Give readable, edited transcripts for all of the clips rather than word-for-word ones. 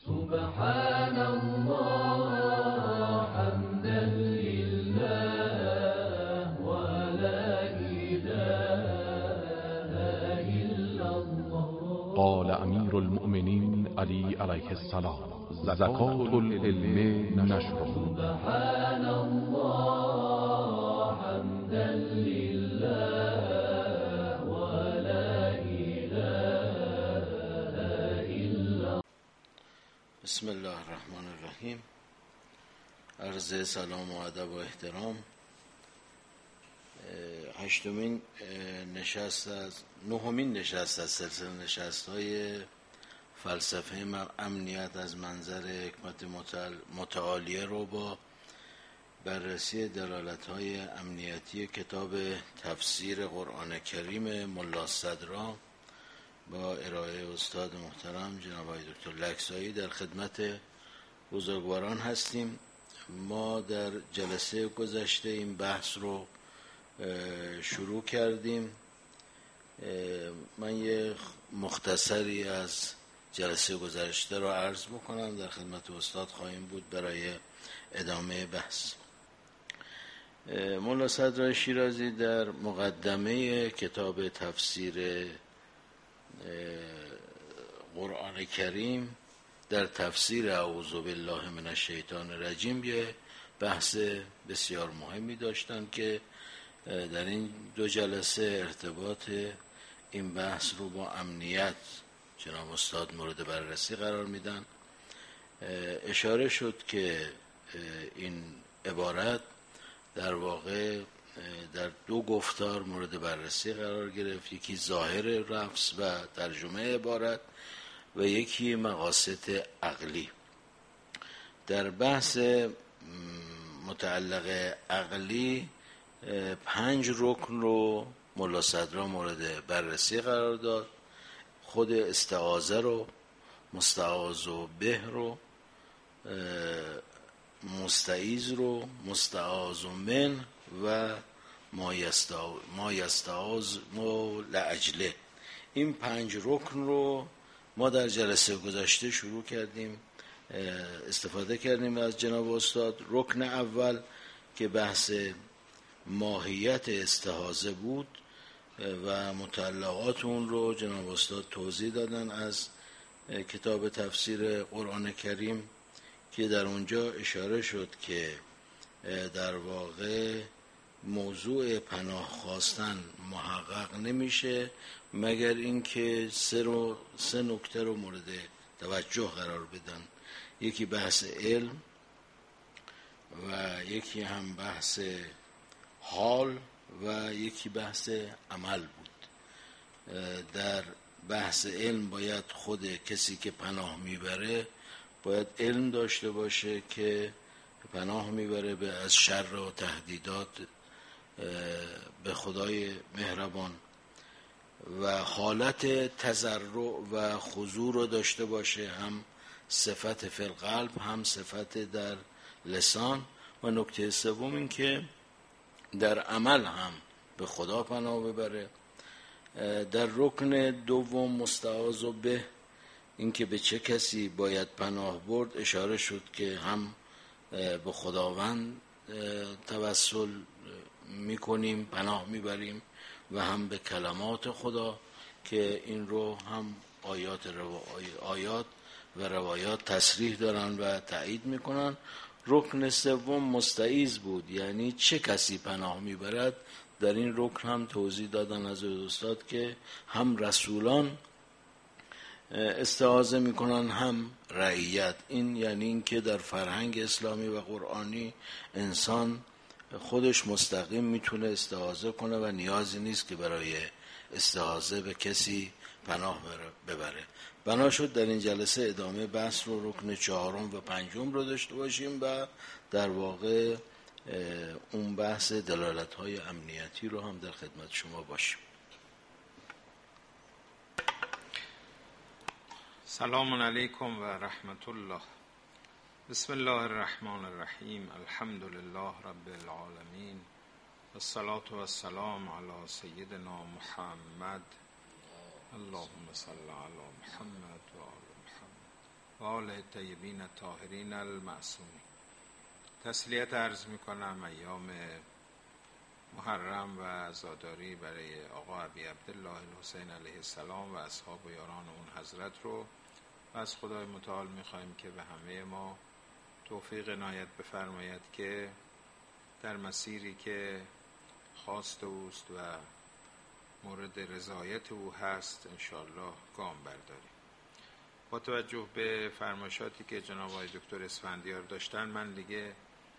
سبحان الله حمدا لله ولا إله إلا الله. قال امیر المؤمنین علی علیه السلام: زکات العلم نشره. سبحان الله حمدا لله ولا إله إلا. بسم الله الرحمن الرحیم. عرض سلام و ادب و احترام. نهمین نشست از سلسله نشست‌های فلسفه امنیت از منظر حکمت متعالیه رو با بررسی دلالت‌های امنیتی کتاب تفسیر قرآن کریم ملا صدرا با ارائه استاد محترم جناب آقای دکتر لکسایی در خدمت بزرگواران هستیم. ما در جلسه گذشته این بحث رو شروع کردیم. من یه مختصری از جلسه گذشته رو عرض بکنم، در خدمت استاد خواهیم بود برای ادامه بحث. ملا صدرا شیرازی در مقدمه کتاب تفسیر قرآن کریم در تفسیر اعوذ بالله من الشیطان الرجیم یه بحث بسیار مهمی داشتن که در این دو جلسه ارتباط این بحث رو با امنیت جناب استاد مورد بررسی قرار میدن. اشاره شد که این عبارت در واقع در دو گفتار مورد بررسی قرار گرفت، یکی ظاهر لفظ و ترجمه عبارت و یکی مقاصد عقلی. در بحث متعلق عقلی 5 رکن رو ملا صدرا مورد بررسی قرار داد. خود استعاذه رو، مستعاذ به رو، مستعیذ رو، مستعاذ من و ما یستعاذ لاجله. این 5 رکن رو ما در جلسه گذشته شروع کردیم، استفاده کردیم از جناب استاد. رکن اول که بحث ماهیت استعاذه بود و متعلقات اون رو جناب استاد توضیح دادن از کتاب تفسیر قرآن کریم که در اونجا اشاره شد که در واقع موضوع پناه خواستن محقق نمیشه مگر اینکه 3 نکته رو مورد توجه قرار بدن. یکی بحث علم و یکی هم بحث حال و یکی بحث عمل بود. در بحث علم باید خود کسی که پناه میبره باید علم داشته باشه که پناه میبره از شر و تهدیدات به خدای مهربان و حالت تضرع و خضوع رو داشته باشه، هم صفت فی القلب هم صفت در لسان. و نکته سوم این که در عمل هم به خدا پناه ببره. در رکن دوم مستعاذ به، این که به چه کسی باید پناه برد، اشاره شد که هم به خداوند توسل میکنیم، پناه میبریم و هم به کلمات خدا که این رو هم آیات و روایات تصریح دارن و تایید میکنن. رکن سوم مستعیذ بود، یعنی چه کسی پناه میبرد. در این رکن هم توضیح دادن از استاد که هم رسولان استعاذه میکنن هم رعیت. این یعنی این که در فرهنگ اسلامی و قرآنی انسان خودش مستقیم میتونه استعاذه کنه و نیازی نیست که برای استعاذه به کسی پناه ببره. بنا شد در این جلسه ادامه بحث رو رکن 4 و 5 رو داشته باشیم و در واقع اون بحث دلالت‌های امنیتی رو هم در خدمت شما باشیم. سلام علیکم و رحمت الله. بسم الله الرحمن الرحیم. الحمد لله رب العالمین و الصلاة و السلام علی سیدنا محمد. اللهم صل علی محمد و آل محمد. و آله الطیبین الطاهرین المعصومین. تسلیت عرض میکنم ایام محرم و عزاداری برای آقا ابی عبدالله الحسین علیه السلام و اصحاب و یاران اون حضرت رو و از خدای متعال میخوایم که به همه ما توفیق عنایت بفرماید که در مسیری که خواست اوست و مورد رضایت او هست انشاءالله گام برداریم. با توجه به فرمایشاتی که جناب آقای دکتر اسفندیار داشتن، من دیگه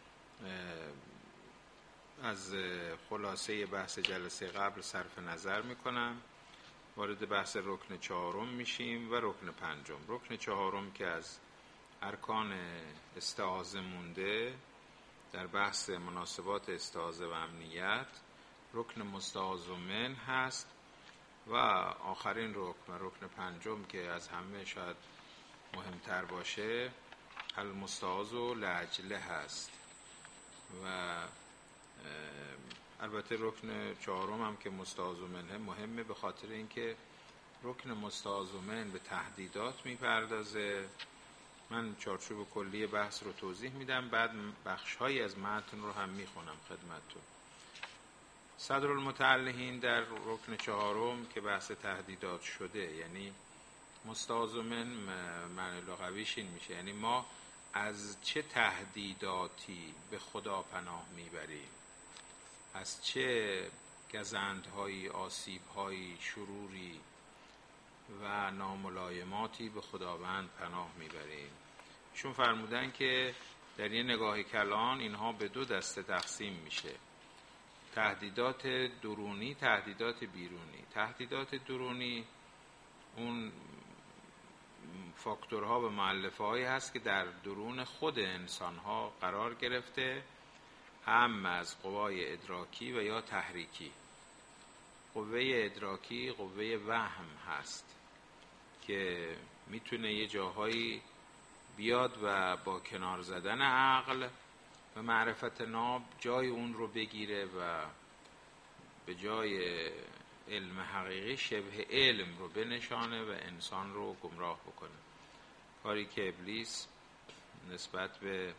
از خلاصه بحث جلسه قبل صرف نظر میکنم. وارد بحث رکن چهارم میشیم و رکن پنجم. رکن چهارم که از ارکان استعاذه مونده در بحث مناسبات استعاذه و امنیت، رکن مستعاذ من هست و آخرین رکن و رکن پنجم که از همه شاید مهمتر باشه المستعاذ لاجله هست. و البته رکن چهارم هم که مستعاذ منه مهمه، به خاطر اینکه رکن مستعاذ من به تهدیدات میپردازه. من چارچوب کلی بحث رو توضیح میدم، بعد بخش‌هایی از متن رو هم میخونم خدمتتون. صدر المتعلهین در رکن چهارم که بحث تهدیدات شده، یعنی مستعاذ من معنی لغویش این میشه یعنی ما از چه تهدیداتی به خدا پناه میبریم، از چه گزندهایی، آسیبهایی، شروری و ناملایماتی به خداوند پناه میبریم. چون فرمودن که در یه نگاه کلان اینها به دو دسته تقسیم میشه: تهدیدات درونی، تهدیدات بیرونی. تهدیدات درونی اون فاکتورها و مؤلفه هایی هست که در درون خود انسان ها قرار گرفته، هم از قوای ادراکی و یا تحریکی. قوه ادراکی قوه وهم هست که میتونه یه جاهایی بیاد و با کنار زدن عقل و معرفت ناب جای اون رو بگیره و به جای علم حقیقی شبه علم رو بنشانه و انسان رو گمراه بکنه. کاری که ابلیس نسبت به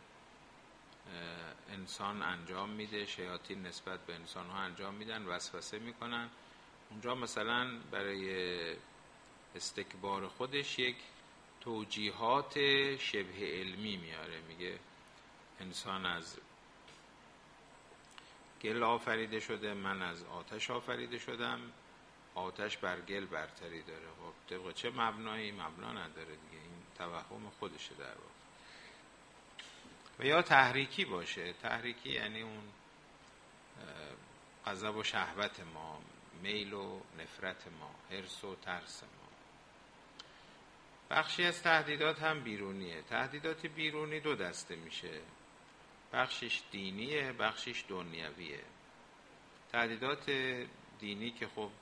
انسان انجام میده، شیاطین نسبت به انسان ها انجام میدن، وسوسه میکنن. اونجا مثلا برای استکبار خودش یک توجیهات شبه علمی میاره، میگه انسان از گل آفریده شده، من از آتش آفریده شدم، آتش بر گل برتری داره. خب طبق چه مبنایی؟ مبنا نداره دیگه، این توهم خودشه در واقع. و یا تحریکی باشه. تحریکی یعنی اون غضب و شهوت ما، میل و نفرت ما، حرص و ترس ما. بخشی از تهدیدات هم بیرونیه. تهدیدات بیرونی دو دسته میشه: بخشش دینیه، بخشش دنیویه. تهدیدات دینی که خب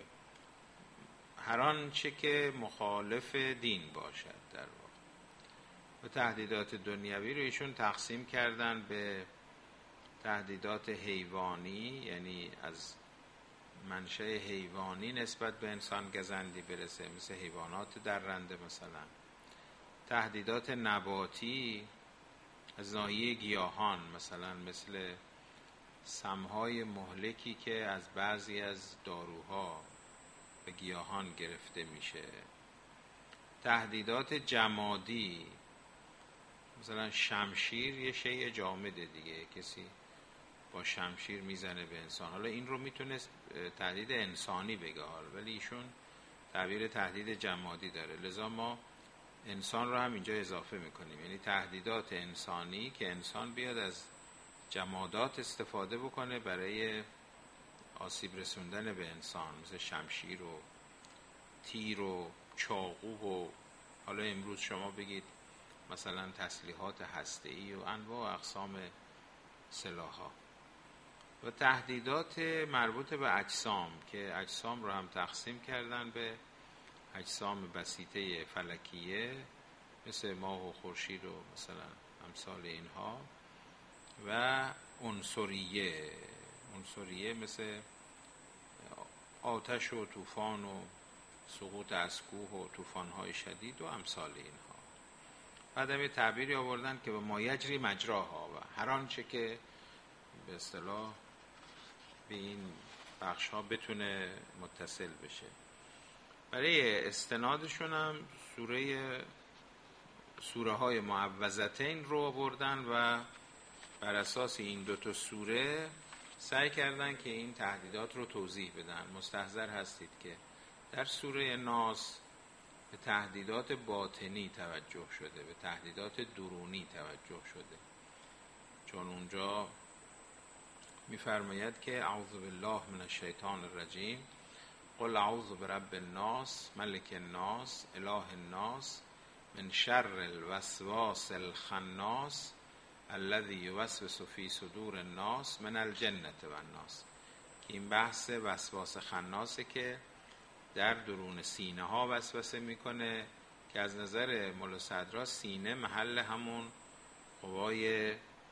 هر آنچه که مخالف دین باشد در واقع. و تهدیدات دنیوی رو ایشون تقسیم کردن به تهدیدات حیوانی، یعنی از منشأ حیوانی نسبت به انسان گزندی برسه، مثل حیوانات درنده مثلا. تهدیدات نباتی از ناحیه گیاهان، مثلا مثل سمهای مهلکی که از بعضی از داروها به گیاهان گرفته میشه. تهدیدات جمادی، مثلا شمشیر یه شیء جامده دیگه، کسی با شمشیر میزنه به انسان. حالا این رو میتونه تهدید انسانی بگه، ولی ایشون تعبیر تهدید جمادی داره، لذا ما انسان رو هم اینجا اضافه میکنیم. یعنی تهدیدات انسانی که انسان بیاد از جمادات استفاده بکنه برای آسیب رسوندن به انسان، مثل شمشیر و تیر و چاقو و حالا امروز شما بگید مثلا تسلیحات هسته‌ای و انواع و اقسام سلاح‌ها. و تهدیدات مربوط به اجسام که اجسام رو هم تقسیم کردن به اجسام بسیطه فلکیه مثل ماه و خورشید و مثلا امثال اینها، و عنصریه مثل آتش و طوفان و سقوط از کوه و طوفان‌های شدید و امثال اینها. بعدم یه تعبیری آوردن که به ما یجری مجراها و هر آنچه که به اصطلاح به این بخش ها بتونه متصل بشه. برای استنادشون هم سوره های معوذتین رو آوردن و بر اساس این دوتا سوره سعی کردن که این تهدیدات رو توضیح بدن. مستحضر هستید که در سوره ناس به تهدیدات باطنی توجه شده، به تهدیدات درونی توجه شده، چون اونجا می‌فرماید که اعوذ بالله من الشیطان الرجیم قل اعوذ برب الناس ملک الناس اله الناس من شر الوسواس الخناس الذی یوسوس فی صدور الناس من الجنة والناس. این بحث وسواس خناسه که در درون سینه ها وسوسه میکنه، که از نظر مولا صدرا سینه محل همون قوای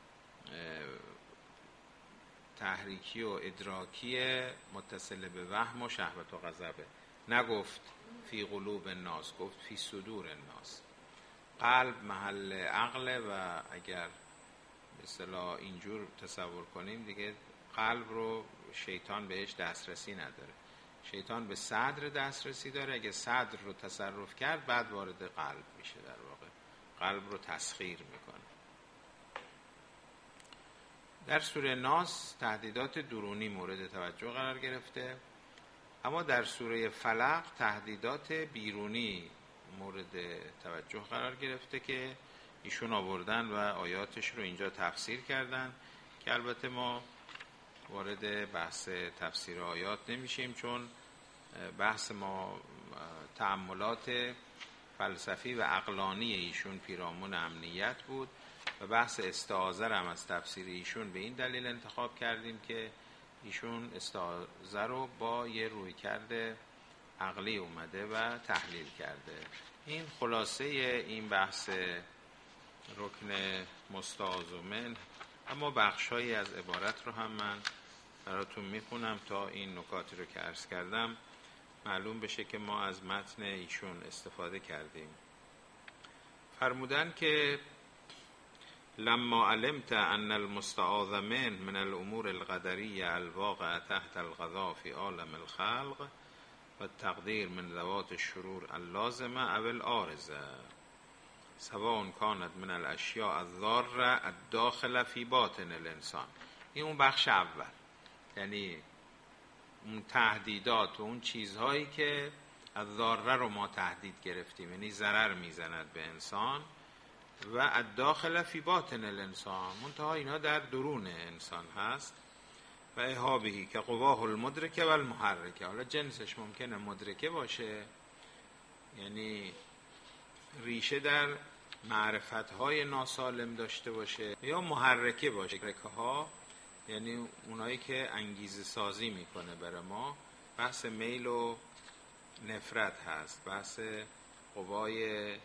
تحریکی و ادراکی متصل به وهم و شهوت و غضبه. نگفت فی قلوب الناس، گفت فی صدور الناس. قلب محل عقله و اگر به اصطلاح اینجور تصور کنیم دیگه قلب رو شیطان بهش دسترسی نداره. شیطان به صدر دسترسی داره، اگه صدر رو تصرف کرد بعد وارد قلب میشه، در واقع قلب رو تسخیر میکنه. در سوره ناس تهدیدات درونی مورد توجه قرار گرفته، اما در سوره فلق تهدیدات بیرونی مورد توجه قرار گرفته که ایشون آوردن و آیاتش رو اینجا تفسیر کردن، که البته ما وارد بحث تفسیر آیات نمیشیم چون بحث ما تأملات فلسفی و عقلانی ایشون پیرامون امنیت بود و بحث استعاذه هم از تفسیر ایشون به این دلیل انتخاب کردیم که ایشون استعاذه رو با یه رویکرد عقلی اومده و تحلیل کرده. این خلاصه این بحث رکن مستعاذ من، اما بخشایی از عبارت رو هم من براتون میخونم تا این نکاتی رو که عرض کردم معلوم بشه که ما از متن ایشون استفاده کردیم. فرمودن که لما علمت ان المستعاذ من الامور القدریه الواقعه تحت القضاء فی عالم الخلق و التقدیر من ذوات الشرور اللازمه او العارضه سواء كانت من الاشیاء الضاره الداخله فی باطن الانسان. این اون بخش اول، یعنی اون تهدیدات و اون چیزهایی که از ضاره رو ما تهدید گرفتیم، یعنی ضرر میزند به انسان، و الداخل فی باطن الانسان، منتها اینا در درون انسان هست، و اهابهی که قواه المدرکه و المحرکه. حالا جنسش ممکنه مدرکه باشه، یعنی ریشه در معرفتهای ناسالم داشته باشه، یا محرکه باشه. محرکه ها یعنی اونایی که انگیزه سازی میکنه برای ما. بحث میل و نفرت هست، بحث قوای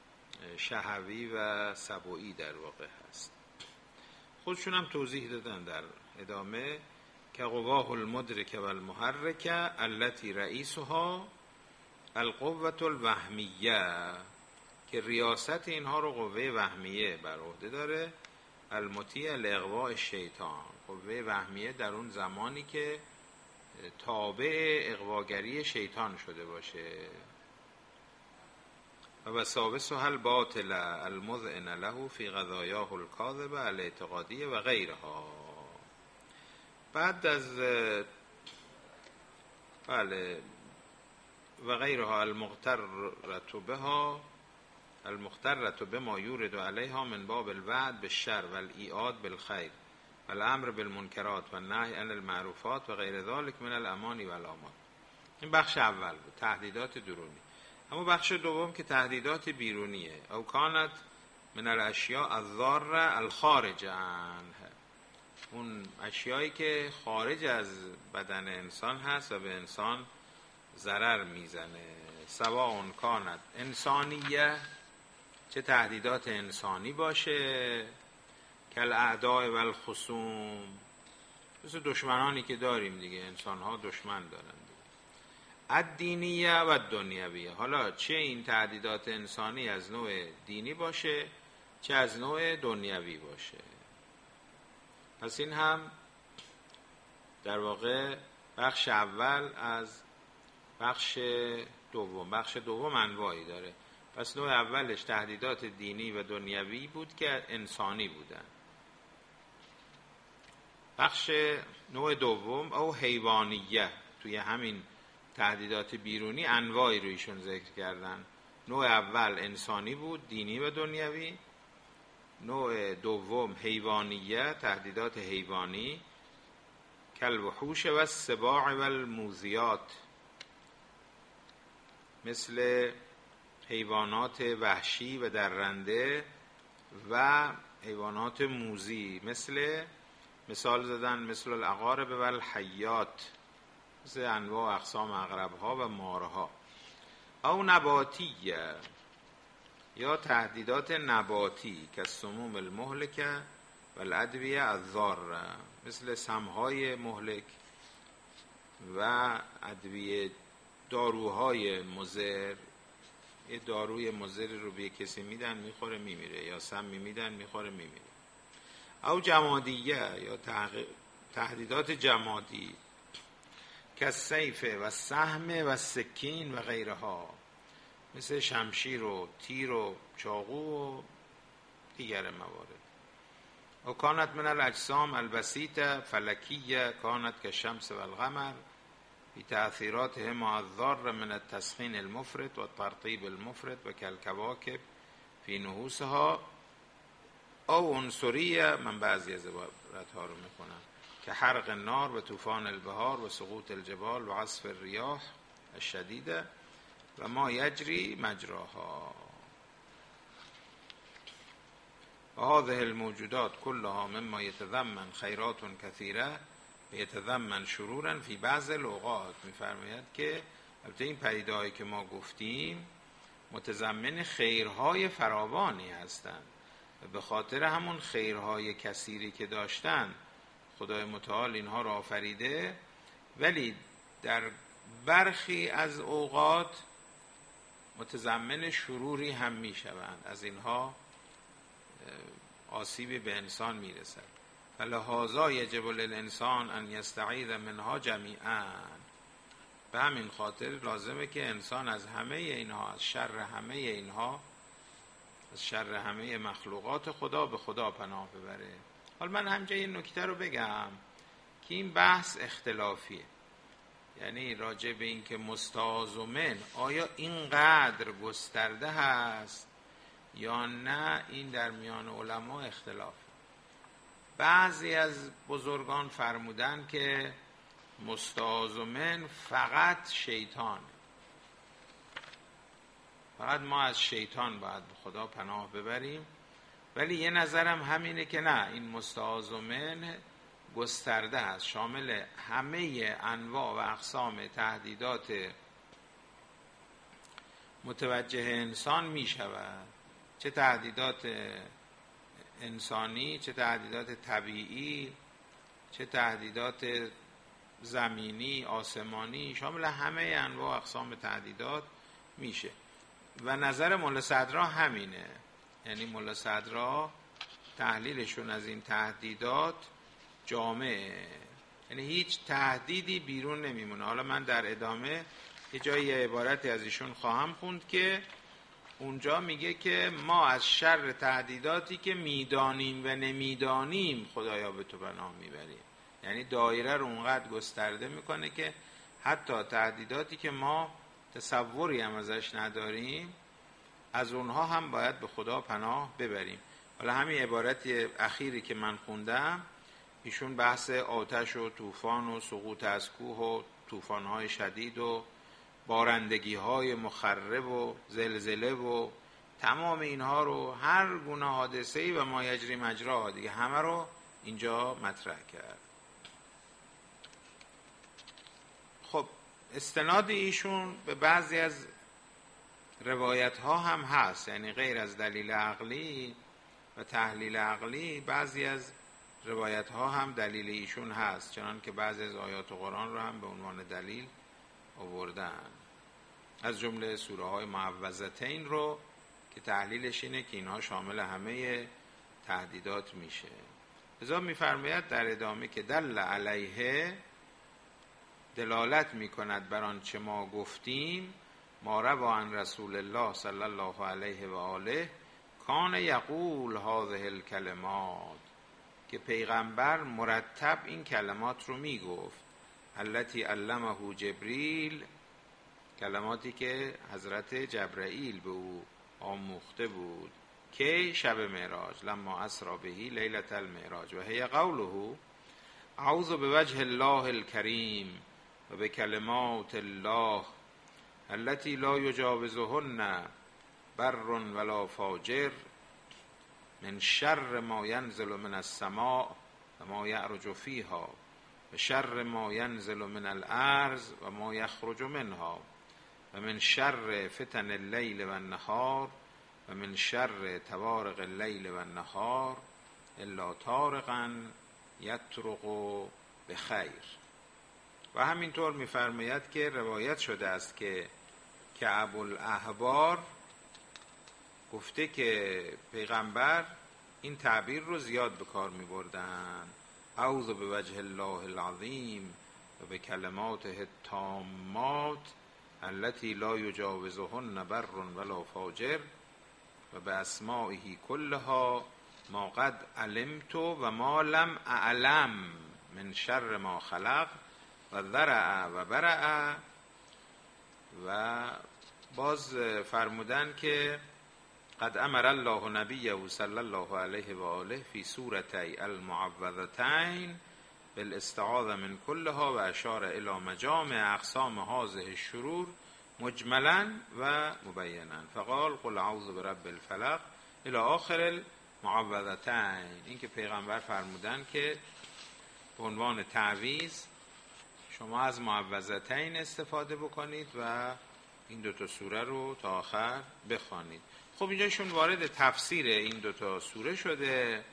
شهوی و سبویی در واقع هست. خودشون هم توضیح دادن در ادامه که قواه المدرکه و المحرکه التي رئیسها القوة الوهمیه، که ریاست اینها رو قوه وهمیه بر عهده داره. المطیع لاغواء الشیطان، قوه وهمیه در اون زمانی که تابع اغواگری شیطان شده باشه. و وساوسها الباطله المذعن له فی قضایاه الکاذبه الاعتقادیه و غیرها. بعد از و غیرها المغترة بما یورد علیها من باب الوعد بالشر و الایعاد بالخیر و الامر بالمنکرات و النهی عن المعروفات و غیر ذلك من الامانی و الامات. این بخش اول بود، تهدیدات درونی. اما بخش دوم که تهدیدات بیرونیه، او کانت من الاشیاء الضاره الخارج عنه، اون اشیایی که خارج از بدن انسان هست و به انسان ضرر میزنه. سواء کانت انسانیه، چه تهدیدات انسانی باشه، کل اعداء و الخصوم، مثل دشمنانی که داریم دیگه، انسان ها دشمن دارن دیگه. الدینیه و دنیویه. حالا چه این تهدیدات انسانی از نوع دینی باشه چه از نوع دنیوی باشه. پس این هم در واقع بخش اول از بخش دوم. بخش دوم انواعی داره. پس نوع اولش تهدیدات دینی و دنیوی بود که انسانی بودن. بخش نوع دوم او حیوانیه، توی همین تهدیدات بیرونی انواعی رو ایشون ذکر کردن. نوع اول انسانی بود، دینی و دنیوی. نوع دوم حیوانیه، تهدیدات حیوانی، کالوحوش و السباع و الموذیات، مثل حیوانات وحشی و درنده و حیوانات موذی، مثال زدن مثل العقارب و الحیات، مثل انواع و اقسام عقرب‌ها و مارها. او نباتیه، یا تهدیدات نباتی که السموم المهلکه و الادویه الضاره، مثل سمهای مهلک و ادویه، داروهای مضر. یه داروی مضر رو به کسی میدن میخوره میمیره، یا سمی میدن میخوره میمیره. او جمادیه، یا تهدیدات جمادی که السیف و السهم و السکین و غیرها، مثل شمشیر و تیر و چاقو و دیگر موارد. و کانت من الاجسام البسیطه فلکیه کانت که شمس و القمر بی تأثیراتهما الضار من التسخین المفرط و ترطیب المفرط و کالکواکب فی نحوسها. او عنصریه، من بعضی از عبارتها رو میکنم، که حرق النار و طوفان البحار و سقوط الجبال و عصف الریاح الشدیده و ما یجری مجراها. و هذه الموجودات كلها مما يتضمن خیرات کثیره و يتضمن شرورا فی بعض الاوقات. میفرماید که البته این پدیده‌هایی که ما گفتیم متضمن خیرهای فراوانی هستند و به خاطر همون خیرهای کثیری که داشتن خدای متعال اینها را آفریده، ولی در برخی از اوقات متضمن شروری هم می شوند، از اینها آسیبی به انسان می رسد. فلهذا یجب للانسان ان یستعیذ منها جمیعا. به همین خاطر لازمه که انسان از همه اینها، از شر همه اینها، از شر همه مخلوقات خدا به خدا پناه ببره. حالا من همجا این نکته رو بگم که این بحث اختلافیه، یعنی راجع به این که مستعاذ من آیا اینقدر گسترده هست یا نه، این در میان علما اختلاف. بعضی از بزرگان فرمودن که مستعاذ من فقط شیطان، فقط ما از شیطان باید به خدا پناه ببریم. ولی یه نظرم همینه که نه، این مستعاذ من گسترده است، شامل همه انواع و اقسام تهدیدات متوجه انسان می شود، چه تهدیدات انسانی، چه تهدیدات طبیعی، چه تهدیدات زمینی، آسمانی، شامل همه انواع و اقسام تهدیدات میشه. و نظر مولا صدرا همینه، یعنی مولا صدرا تحلیلشون از این تهدیدات جامعه، یعنی هیچ تهدیدی بیرون نمیمونه. حالا من در ادامه یه جایی عبارتی از ایشون خواهم خوند که اونجا میگه که ما از شر تهدیداتی که میدانیم و نمیدانیم خدایا به تو پناه میبریم. یعنی دایره رو اونقدر گسترده میکنه که حتی تهدیداتی که ما تصوری هم ازش نداریم از اونها هم باید به خدا پناه ببریم. حالا همین عبارت اخیری که من خوندم، ایشون بحث آتش و طوفان و سقوط از کوه و طوفان‌های شدید و بارندگی‌های مخرب و زلزله و تمام اینها رو، هر گونه حادثه‌ای و ما یجری مجراها دیگه، همه رو اینجا مطرح کرد. خب استناد ایشون به بعضی از روایت ها هم هست، یعنی غیر از دلیل عقلی و تحلیل عقلی، بعضی از روایت ها هم دلیل ایشون هست، چنان که بعضی از آیات قرآن رو هم به عنوان دلیل آوردن، از جمله سوره های معوذتین رو که تحلیلش اینه که اینها شامل همه تهدیدات میشه. لذا میفرماید در ادامه که دل علیه، دلالت میکند بر آنچه ما گفتیم، ما روی عن رسول الله صلی الله علیه و آله کان یقول هذه الکلمات، که پیغمبر مرتب این کلمات رو میگفت، التی علمه جبریل، کلماتی که حضرت جبرائیل به او آموخته بود، که شب معراج، لما اسری بهی لیلة المعراج، و هی قوله اعوذ بوجه الله الکریم و بکلمات الله التي لا یجاوزهن بر ولا فاجر من شر ما ینزل من السماء و ما یعرج فیها و شر ما ینزل من الارض و ما یخرج منها و من شر فتن اللیل و النهار و من شر توارق اللیل و النهار الا طارقا یطرق بخیر. و همینطور میفرماید که روایت شده است که کعب الاحبار گفته که پیغمبر این تعبیر رو زیاد به کار می بردن، اعوذ بوجه الله العظیم و به کلماته التامات التي لا یجاوزهن بر ولا فاجر و به اسمائه کلها ما قد علمت و ما لم اعلم من شر ما خلق و ذرع و برع. و باز فرمودن که قد امر الله نبیه صلی الله علیه و آله فی سورتی المعوذتین بالاستعاذة من کلها و اشار الی مجامع اقسام هذه الشرور مجملا و مبینا فقال قل اعوذ برب الفلق الی آخر المعوذتین. این که پیغمبر فرمودن که به عنوان تعویذ شما از معوذتین استفاده بکنید و این دوتا سوره رو تا آخر بخوانید. خب اینجاشون وارد تفسیر این دوتا سوره شده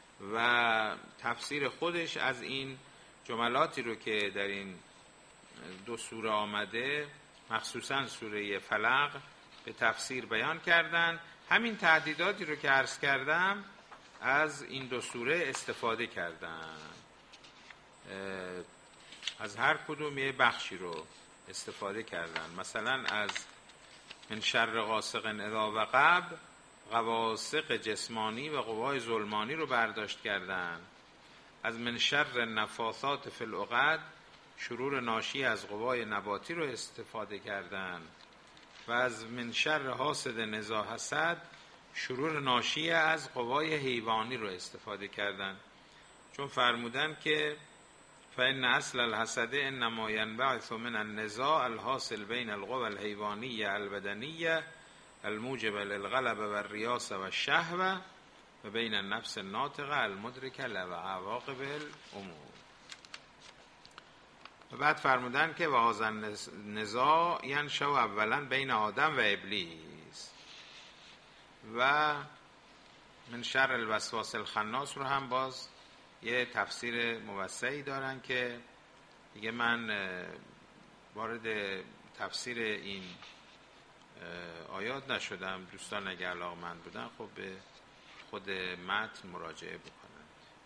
و تفسیر خودش از این جملاتی رو که در این دو سوره آمده، مخصوصا سوره فلق، به تفسیر بیان کردن. همین تهدیداتی رو که عرض کردم از این دو سوره استفاده کردن، از هر کدوم یه بخشی رو استفاده کردن. مثلا از من شر غاسق اذا وقب، غواسق جسمانی و قوای ظلمانی رو برداشت کردن. از من شر نفاثات فی العقد، شرور ناشی از قوای نباتی رو استفاده کردن. و از من شر حاسد اذا حسد، شرور ناشی از قوای حیوانی رو استفاده کردن، چون فرمودن که فإن اصل الحسد انما ينبعث من النزاع الحاصل بین القوى الحیوانیه البدنیه الموجب للغلبه والریاسه والشهوه و بین النفس الناطقه المدرکه لعواقب الامور. و بعد فرمودن که و هذا النزاع ینشأ اولا بین آدم و ابلیس. و من شر الوسواس الخناس رو هم باز یه تفسیر موسعی دارن که دیگه من وارد تفسیر این آیات نشدم. دوستان اگه علاقه‌مند بودن خب به خود متن مراجعه بکنن.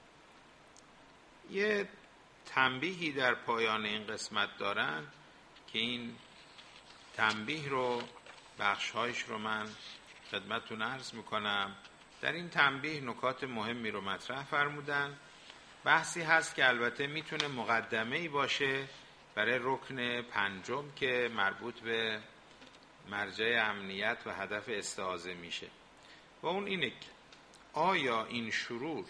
یه تنبیهی در پایان این قسمت دارن که این تنبیه رو بخش‌هایش رو من خدمتتون عرض میکنم. در این تنبیه نکات مهمی رو مطرح فرمودن. بحثی هست که البته میتونه مقدمه‌ای باشه برای رکن پنجم که مربوط به مرجع امنیت و هدف استعاذه میشه، و اون اینه که آیا این شرور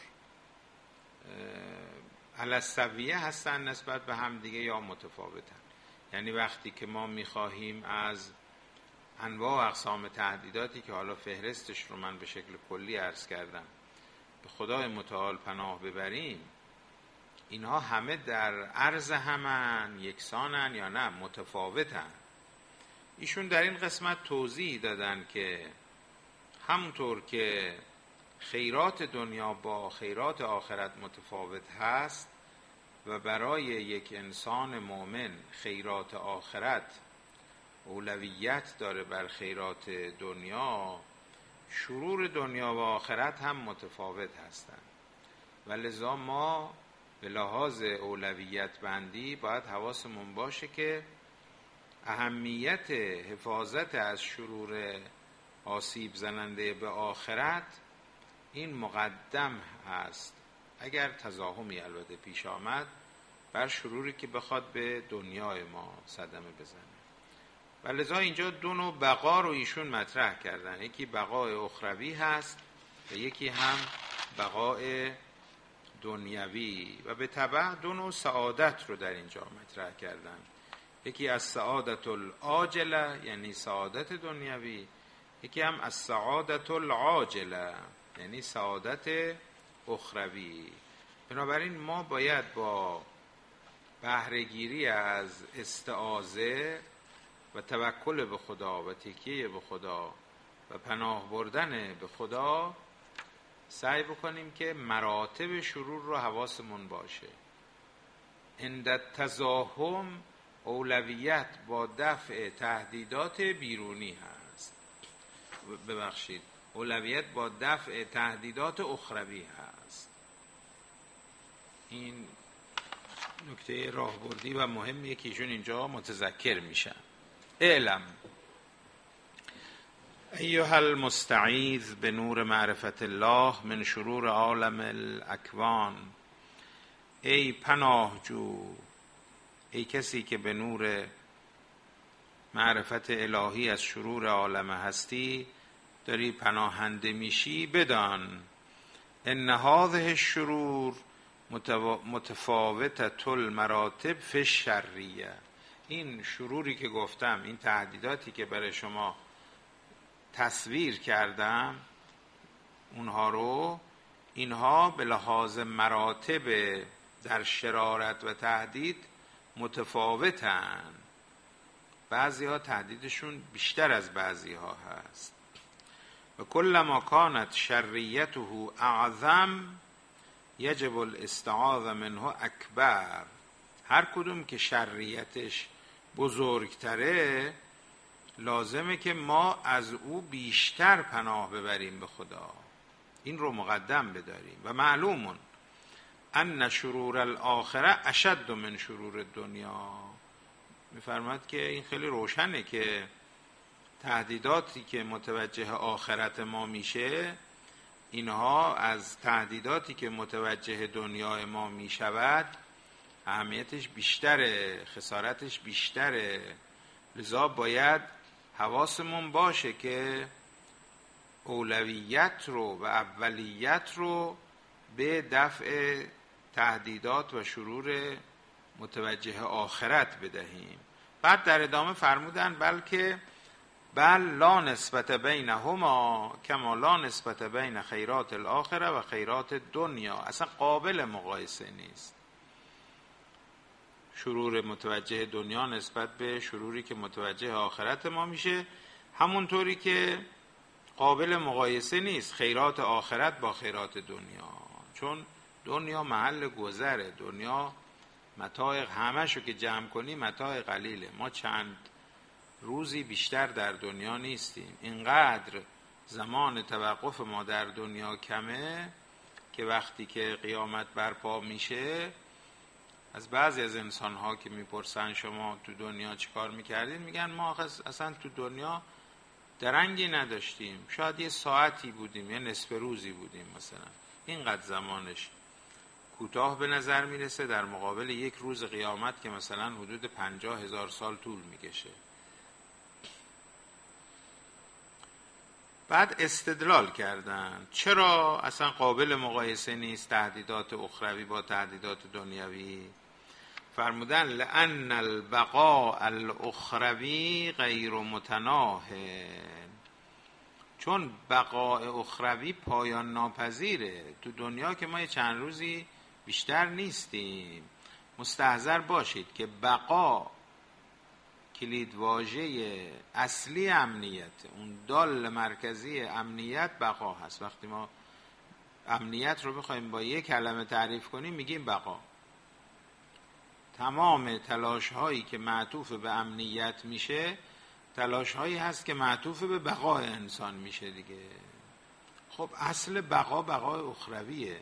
علی السویه هستن نسبت به هم دیگه یا متفاوتن؟ یعنی وقتی که ما میخواهیم از انواع و اقسام تهدیداتی که حالا فهرستش رو من به شکل کلی عرض کردم به خدای متعال پناه ببریم، اینها همه در عرض همن، یکسانن یا نه متفاوتن؟ ایشون در این قسمت توضیح دادن که همونطور که خیرات دنیا با خیرات آخرت متفاوت هست، و برای یک انسان مؤمن خیرات آخرت اولویت داره بر خیرات دنیا، شرور دنیا و آخرت هم متفاوت هستند و لذا ما به لحاظ اولویت بندی باید حواسمون باشه که اهمیت حفاظت از شرور آسیب زننده به آخرت این مقدم هست، اگر تزاحمی البته پیش آمد، بر شروری که بخواد به دنیای ما صدمه بزنه. و لذا اینجا دو نوع بقا رو ایشون مطرح کردن، یکی بقای اخروی هست و یکی هم بقای دنیوی و به تبع دو نوع سعادت رو در اینجا مطرح کردن، یکی از سعادت العاجله یعنی سعادت دنیوی، یکی هم از سعادت العاجله یعنی سعادت اخروی. بنابراین ما باید با بهره‌گیری از استعاذه و توکل به خدا و تکیه به خدا و پناه بردن به خدا سعی بکنیم که مراتب شرور رو حواسمون باشه. عند تزاحم اولویت با دفع تهدیدات بیرونی هست، ببخشید اولویت با دفع تهدیدات اخروی هست. این نکته راهبردی و مهمیه که ایشون اینجا متذکر میشن. اعلم ایها المستعیذ به نور معرفت الله من شرور عالم الاکوان، ای پناهجو، ای کسی که به نور معرفت الهی از شرور عالم هستی داری پناهنده میشی، بدان ان هذه الشرور متفاوتة المراتب فی الشریه. این شروری که گفتم، این تهدیداتی که برای شما تصویر کردم اینها به لحاظ مراتب در شرارت و تهدید متفاوتن. بعضی ها تهدیدشون بیشتر از بعضی ها هست. و کلما کانت شریته اعظم یجب الاستعاذة منه اکبر. هر کدوم که شریعتش بزرگتره لازمه که ما از او بیشتر پناه ببریم به خدا، این رو مقدم بداریم. و معلومون ان شرور الاخره اشد من شرور الدنیا. میفرماد که این خیلی روشنه که تهدیداتی که متوجه آخرت ما میشه اینها از تهدیداتی که متوجه دنیای ما میشود اهمیتش بیشتره، خسارتش بیشتره. لذا باید حواسمون باشه که اولویت رو و اولیت رو به دفع تهدیدات و شرور متوجه آخرت بدهیم. بعد در ادامه فرمودن بلکه بل لا نسبت بینهما کما لا نسبت بین خیرات الاخره و خیرات دنیا. اصلا قابل مقایسه نیست شرور متوجه دنیا نسبت به شروری که متوجه آخرت ما میشه، همونطوری که قابل مقایسه نیست خیرات آخرت با خیرات دنیا، چون دنیا محل گذره، دنیا متاع همه شو که جمع کنی متاع قلیله. ما چند روزی بیشتر در دنیا نیستیم، اینقدر زمان توقف ما در دنیا کمه که وقتی که قیامت برپا میشه از بعضی از انسان‌ها که میپرسن شما تو دنیا چی کار میکردین، میگن ما اصلا تو دنیا درنگی نداشتیم، شاید یه ساعتی بودیم، یه نصف روزی بودیم مثلا. اینقدر زمانش کوتاه به نظر میرسه در مقابل یک روز قیامت که مثلا حدود 50,000 سال طول میکشه. بعد استدلال کردن چرا اصلا قابل مقایسه نیست تهدیدات اخروی با تهدیدات دنیوی. فرمودن لأن البقاء الاخروی غیر متناهی، چون بقای اخروی پایان ناپذیره. تو دنیا که ما چند روزی بیشتر نیستیم. مستحضر باشید که بقا کلید واژه اصلی امنیت، اون دال مرکزی امنیت بقا هست. وقتی ما امنیت رو بخوایم با یک کلمه تعریف کنیم میگیم بقا. تمام تلاش هایی که معطوف به امنیت میشه تلاش هایی هست که معطوف به بقای انسان میشه دیگه. خب اصل بقا بقای اخرویه.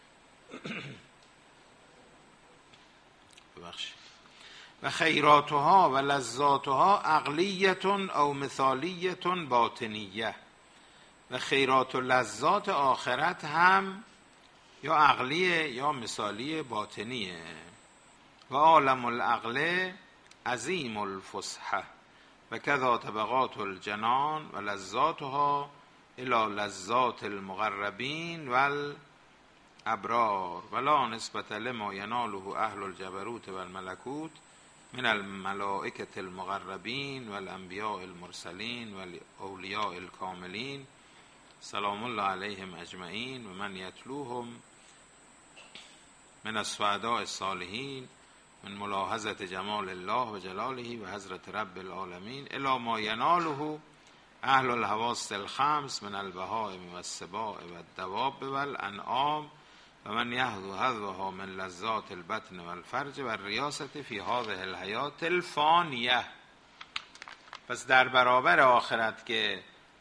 ببخشید. و خیراتها و لذاتها عقلیت او مثالیت باطنیه. و خیرات و لذات آخرت هم یا عقلیه یا مثالی باطنیه. و عالم العقل عظیم الفسحه و کذا طبقات الجنان و لذاتها الى لذات المقربین والابرار ولا نسبت لما یناله اهل الجبروت والملکوت من الملائکة المقربین والانبیاء المرسلین والاولیاء الکاملین سلام الله علیهم اجمعین و من یتلوهم من السعداء الصالحین من ملاحظة جمال الله و جلاله و حضرت رب العالمین الی ما یناله اهل الحواس الخمس من البهائم و السباع و الدواب و الانعام و من یحظو حظها من لذات البطن و الفرج و الریاست فی هذه الحیات الفانیه. پس در برابر آخرت که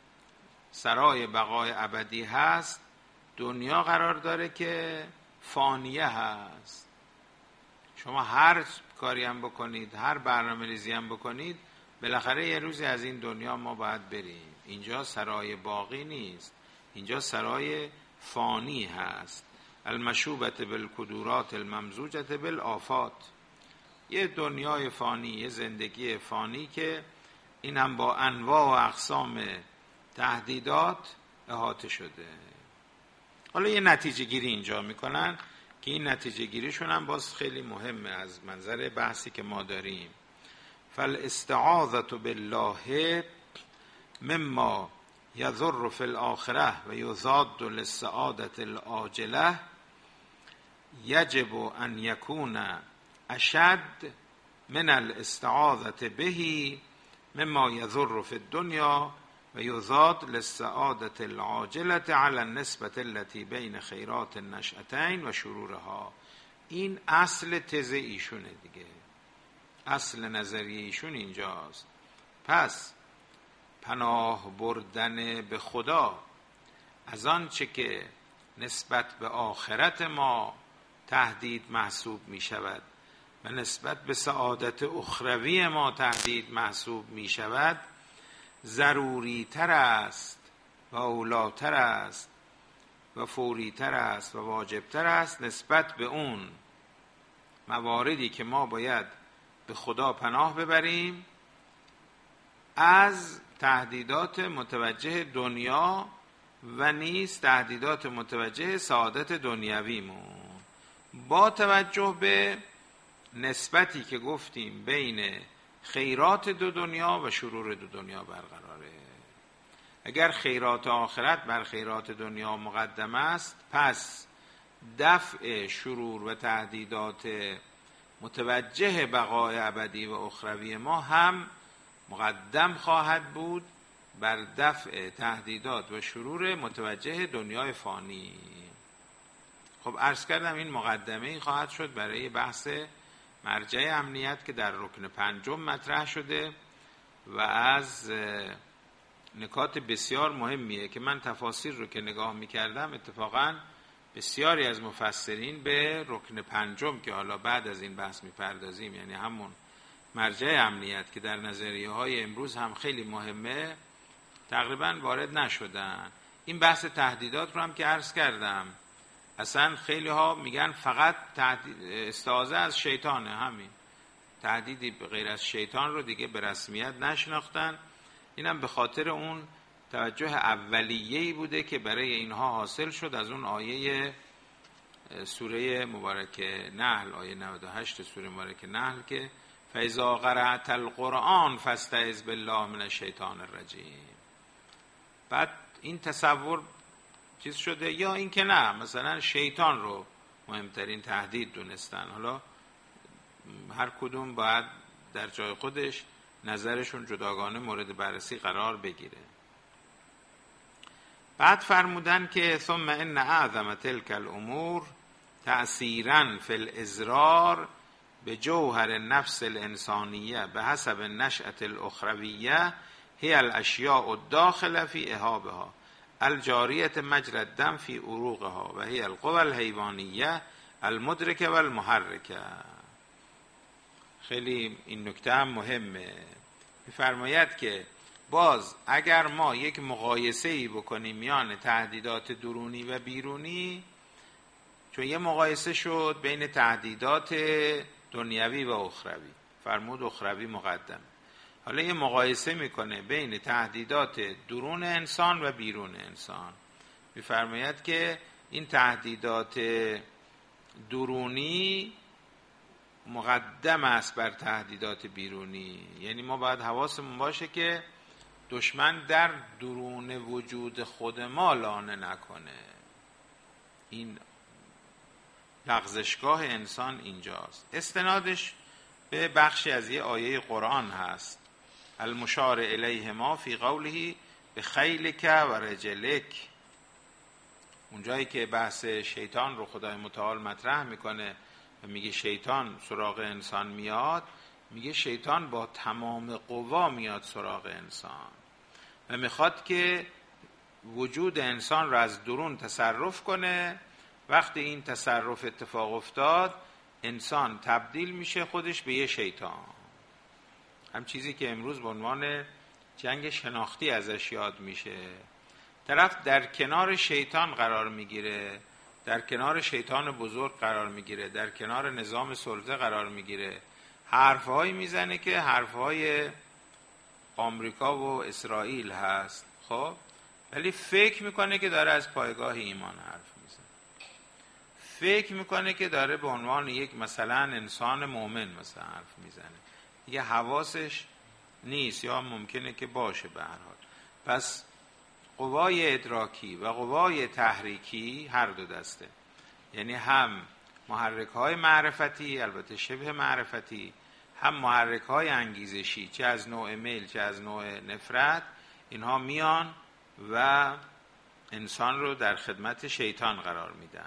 سرای بقای ابدی هست، دنیا قرار داره که فانیه هست. شما هر کاری هم بکنید، هر برنامه ریزی هم بکنید، بالاخره یه روزی از این دنیا ما باید بریم. اینجا سرای باقی نیست، اینجا سرای فانی هست. المشوبت بالکدورات الممزوجت بالآفات. یه دنیای فانی، یه زندگی فانی که این هم با انواع و اقسام تهدیدات احاطه شده. حالا یه نتیجه گیری اینجا میکنن که این نتیجه گیریشون هم باز خیلی مهمه از منظر بحثی که ما داریم. فالاستعاذة بالله مما یضر فی الاخره و یضاد للسعادة العاجله یجب ان یکون اشد من الاستعاذة به مما یضر فی الدنیا و یضاد للسعادة العاجله علی النسبة التي بین خیرات النشأتین و شرورها. این اصل تز ایشونه دیگه، اصل نظریه ایشون اینجاست. پس پناه بردن به خدا از آن چه که نسبت به آخرت ما تهدید محسوب می شود و نسبت به سعادت اخروی ما تهدید محسوب می شود ضروری تر است و اولاتر است و فوری تر است و واجب تر است نسبت به اون مواردی که ما باید به خدا پناه ببریم از تهدیدات متوجه دنیا و نیز تهدیدات متوجه سعادت دنیویمون، با توجه به نسبتی که گفتیم بین خیرات دو دنیا و شرور دو دنیا برقراره. اگر خیرات آخرت بر خیرات دنیا مقدم است، پس دفع شرور و تهدیدات متوجه بقای ابدی و اخروی ما هم مقدم خواهد بود بر دفع تهدیدات و شرور متوجه دنیای فانی. خب عرض کردم این مقدمه خواهد شد برای بحث مرجع امنیت که در رکن 5 مطرح شده و از نکات بسیار مهمیه که من تفاسیر رو که نگاه میکردم اتفاقا بسیاری از مفسرین به رکن 5 که حالا بعد از این بحث میپردازیم، یعنی همون مرجع امنیت که در نظریه های امروز هم خیلی مهمه، تقریبا وارد نشدن. این بحث تهدیدات رو هم که عرض کردم، اصلا خیلی ها میگن فقط استعاذه از شیطانه، همین تهدیدی به غیر از شیطان رو دیگه به رسمیت نشناختن. اینم به خاطر اون توجه اولیه‌ای بوده که برای اینها حاصل شد از اون آیه سوره مبارکه نحل، آیه 98 سوره مبارکه نحل که فاذا قرأت القرآن فاستعذ بالله من الشیطان الرجیم. بعد این تصور چیز شده، یا این که نه مثلا شیطان رو مهمترین تهدید دونستن. حالا هر کدوم باید در جای خودش نظرشون جداگانه مورد بررسی قرار بگیره. بعد فرمودن که ثم ان اعظم تلك الامور تأثیرا فی الازرار به جوهر نفس الانسانیه به حسب نشأة الاخرویه هی الاشیاء الداخله فی اهابها الجاریه مجرى الدم فی عروقها و هی القوى الحیوانیه المدرکه و المحرکه. خیلی این نکته هم مهمه. می‌فرماید که باز اگر ما یک مقایسه‌ای بکنیم میان تهدیدات درونی و بیرونی، چون یه مقایسه شد بین تهدیدات دنیوی و اخروی، فرمود اخروی مقدم، حالا یه مقایسه میکنه بین تهدیدات درون انسان و بیرون انسان. میفرماید که این تهدیدات درونی مقدم است بر تهدیدات بیرونی. یعنی ما باید حواسمون باشه که دشمن در درون وجود خود ما لانه نکنه. این لغزشگاه انسان اینجاست. استنادش به بخشی از یه آیه قرآن هست، المشار الیه ما فی قوله به خیلک و رجلک. اونجایی که بحث شیطان رو خدای متعال مطرح میکنه و میگه شیطان سراغ انسان میاد، میگه شیطان با تمام قوا میاد سراغ انسان و میخواد که وجود انسان رو از درون تصرف کنه. وقتی این تصرف اتفاق افتاد انسان تبدیل میشه خودش به یه شیطان. هم چیزی که امروز به عنوان جنگ شناختی ازش یاد میشه. طرف در کنار شیطان قرار میگیره، در کنار شیطان بزرگ قرار میگیره، در کنار نظام سلطه قرار میگیره، حرفهایی میزنه که حرفهای آمریکا و اسرائیل هست، خب ولی فکر میکنه که داره از پایگاه ایمان حرف میزنه، فکر میکنه که داره به عنوان یک مثلا انسان مؤمن مثلا حرف میزنه، دیگه حواسش نیست، یا ممکنه که باشه به هر حال. پس قوای ادراکی و قوای تحریکی هر دو دسته، یعنی هم محرک‌های معرفتی، البته شبه معرفتی، هم محرک‌های انگیزشی، چه از نوع میل چه از نوع نفرت، اینها میان و انسان رو در خدمت شیطان قرار میدن.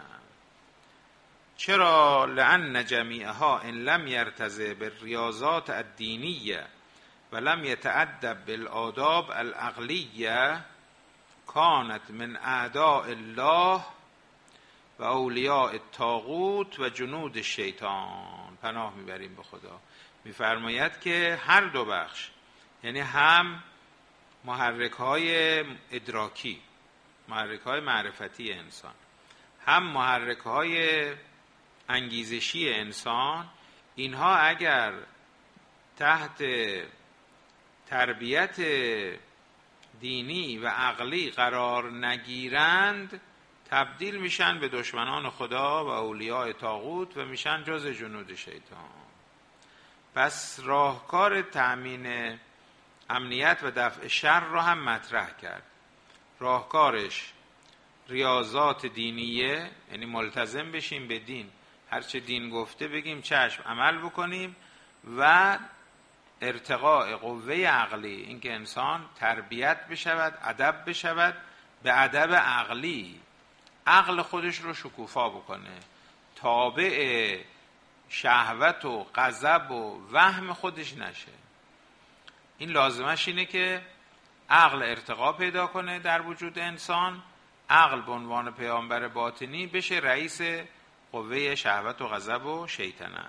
چرا؟ لأن جمیعها ان لم یرتضی بالریاضات الدینیه و لم یتأدب بالآداب العقلیه کانت من اعداء الله و اولیاء الطاغوت و جنود الشیطان. پناه میبریم به خدا. میفرماید که هر دو بخش، یعنی هم محرک‌های ادراکی، محرک‌های معرفتی انسان، هم محرک‌های انگیزشی انسان، اینها اگر تحت تربیت دینی و عقلی قرار نگیرند تبدیل میشن به دشمنان خدا و اولیاء طاغوت و میشن جز جنود شیطان. پس راهکار تأمین امنیت و دفع شر را هم مطرح کرد. راهکارش ریاضات دینیه، یعنی ملتزم بشیم به دین، هرچه دین گفته بگیم چشم عمل بکنیم، و ارتقاء قوه عقلی، اینکه انسان تربیت بشود، ادب بشود، به ادب عقلی عقل خودش رو شکوفا بکنه، تابع شهوت و غضب و وهم خودش نشه. این لازمش اینه که عقل ارتقا پیدا کنه در وجود انسان، عقل به عنوان پیامبر باطنی بشه رئیس قوه شهوت و غضب و شیطنت.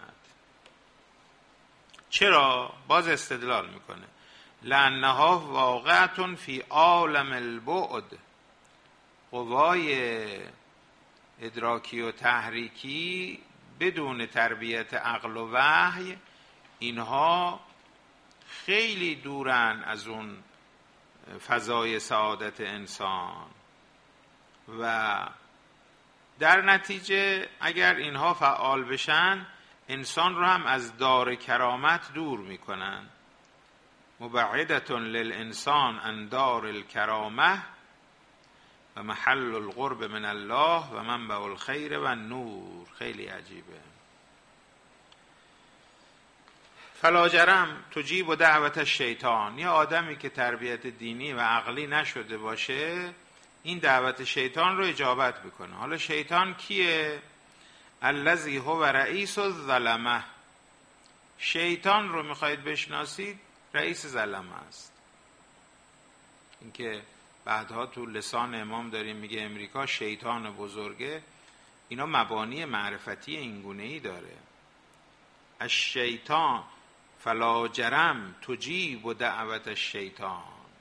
چرا؟ باز استدلال میکنه لأنها واقعة فی عالم البعد. قوای ادراکی و تحریکی بدون تربیت عقل و وحی، اینها خیلی دورن از اون فضای سعادت انسان و در نتیجه اگر اینها فعال بشن انسان رو هم از دار کرامت دور میکنن. مبعدة للانسان عن دار الکرامه و محل القرب من الله و منبع الخیر و النور. خیلی عجیبه. فلا جرم تجیب دعوت الشیطان. یه آدمی که تربیت دینی و عقلی نشده باشه این دعوت شیطان رو اجابت بکنه. حالا شیطان کیه؟ الذی هو رئیس الظلمه. شیطان رو میخواید بشناسید، رئیس ظلمه است. اینکه بعدها تو لسان امام داریم میگه امریکا شیطان بزرگه، اینا مبانی معرفتی اینگونه‌ای داره. الشیطان فلا جرم تجیب دعوت الشیطان.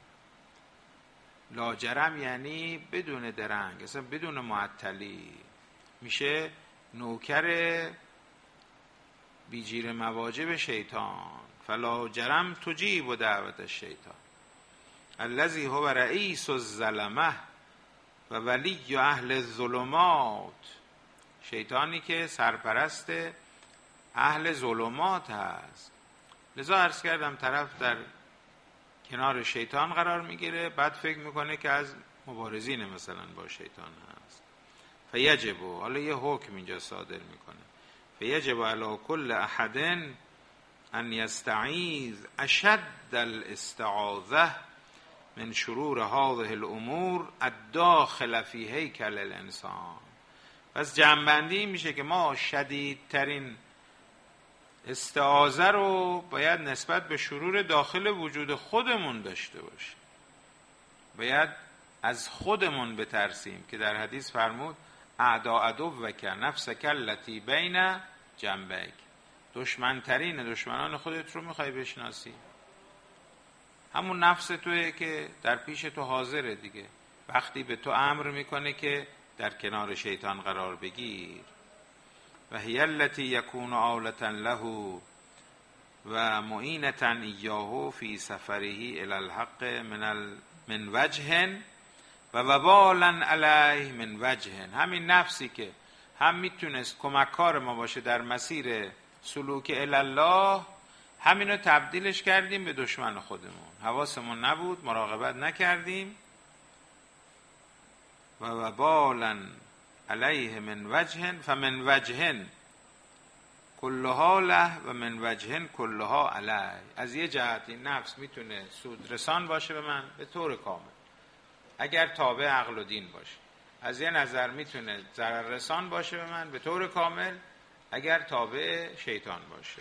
لاجرم یعنی بدون درنگ، اصلا بدون معطلی، میشه نوکر بیجیر مواجب شیطان. فلا جرم تجیب دعوت الشیطان الذی هو رئیس الظلمه و ولی اهل الظلمات. شیطانی که سرپرست اهل ظلمات هست. لذا عرض کردم طرف در کنار شیطان قرار میگیره، بعد فکر میکنه که از مبارزین مثلا با شیطان هست. فیجب، حالا یه حکم اینجا صادر میکنه، فیجب علی کل احد ان یستعیذ اشد الاستعاذه من شرور هذه الامور الداخل فی هیکل الانسان. پس جمع‌بندی میشه که ما شدیدترین استعاذه رو باید نسبت به شرور داخل وجود خودمون داشته باشیم. باید از خودمون بترسیم که در حدیث فرمود اعدا عدوک نفسک التی بین جنبیک. دشمنترین دشمنان خودت رو میخوای بشناسی؟ همون نفس توئه که در پیش تو حاضره دیگه. وقتی به تو امر میکنه که در کنار شیطان قرار بگیر. و هی التی یکون عالة له و معینة ایاه فی سفره الی الحق من وجه و وبالا علیه من وجه. همین نفسی که هم میتونست کمککار ما باشه در مسیر سلوک الی الله، همینو تبدیلش کردیم به دشمن خودمون. حواسمون نبود، مراقبت نکردیم. و وبالا علیه من وجه فمن وجه کلها له و من وجه کلها علیه. از یه جهت این نفس میتونه سود رسان باشه به من به طور کامل اگر تابع عقل و دین باشه. از یه نظر میتونه ضرر رسان باشه به من به طور کامل اگر تابع شیطان باشه.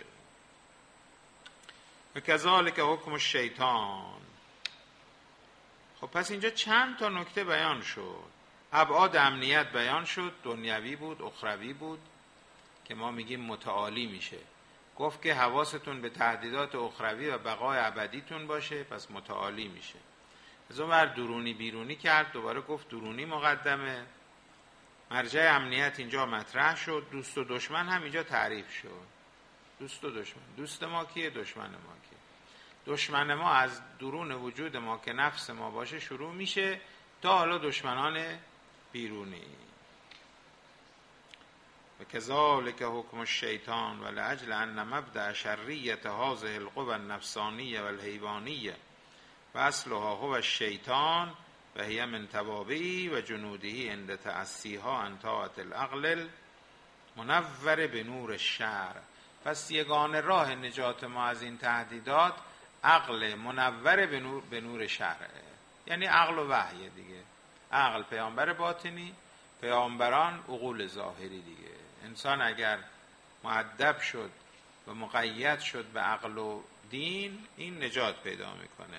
و کذالک حکم الشیطان. خب پس اینجا چند تا نکته بیان شد. ابعاد امنیت بیان شد، دنیوی بود، اخروی بود که ما میگیم متعالی میشه. گفت که حواستون به تهدیدات اخروی و بقای ابدیتون باشه، پس متعالی میشه. از اون ور درونی بیرونی کرد، دوباره گفت درونی مقدمه. مرجع امنیت اینجا مطرح شد، دوست و دشمن هم اینجا تعریف شد. دوست و دشمن، دوست ما کیه، دشمن ما کیه؟ دشمن ما از درون وجود ما که نفس ما باشه شروع میشه تا حالا دشمنان بیرونی. و کذالک حکم الشیطان و لاجل ان مبدأ شریت هذه القوى النفسانیه و الحیوانیه و اصلها هو الشیطان و هی من توابعی و جنودهی عند تأسیها عن طاعة العقل منور به نور الشرع. پس یگانه راه نجات ما از این تهدیدات عقل منور به نور شرعه، یعنی عقل و وحی دیگه. عقل پیامبر باطنی، پیامبران عقول ظاهری دیگه. انسان اگر مؤدب شد و مقید شد به عقل و دین، این نجات پیدا میکنه.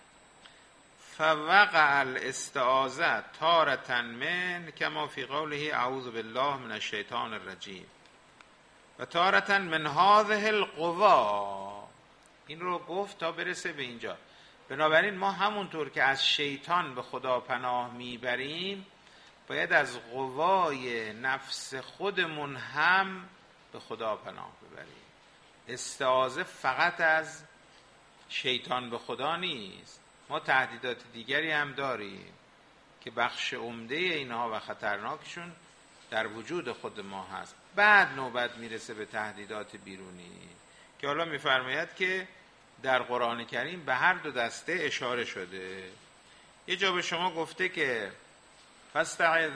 فوقع الاستعاذة تارة من کما فی قوله اعوذ بالله من الشیطان الرجیم و تارة من هذه القوا. این رو گفت تا برسه به اینجا. بنابراین ما همونطور که از شیطان به خدا پناه میبریم، باید از قوای نفس خودمون هم به خدا پناه ببریم. استعاذه فقط از شیطان به خدا نیست. ما تهدیدات دیگری هم داریم که بخش عمده اینها و خطرناکشون در وجود خود ما هست. بعد نوبت میرسه به تهدیدات بیرونی که حالا میفرماید که در قرآن کریم به هر دو دسته اشاره شده. یه جا به شما گفته که فاستعذ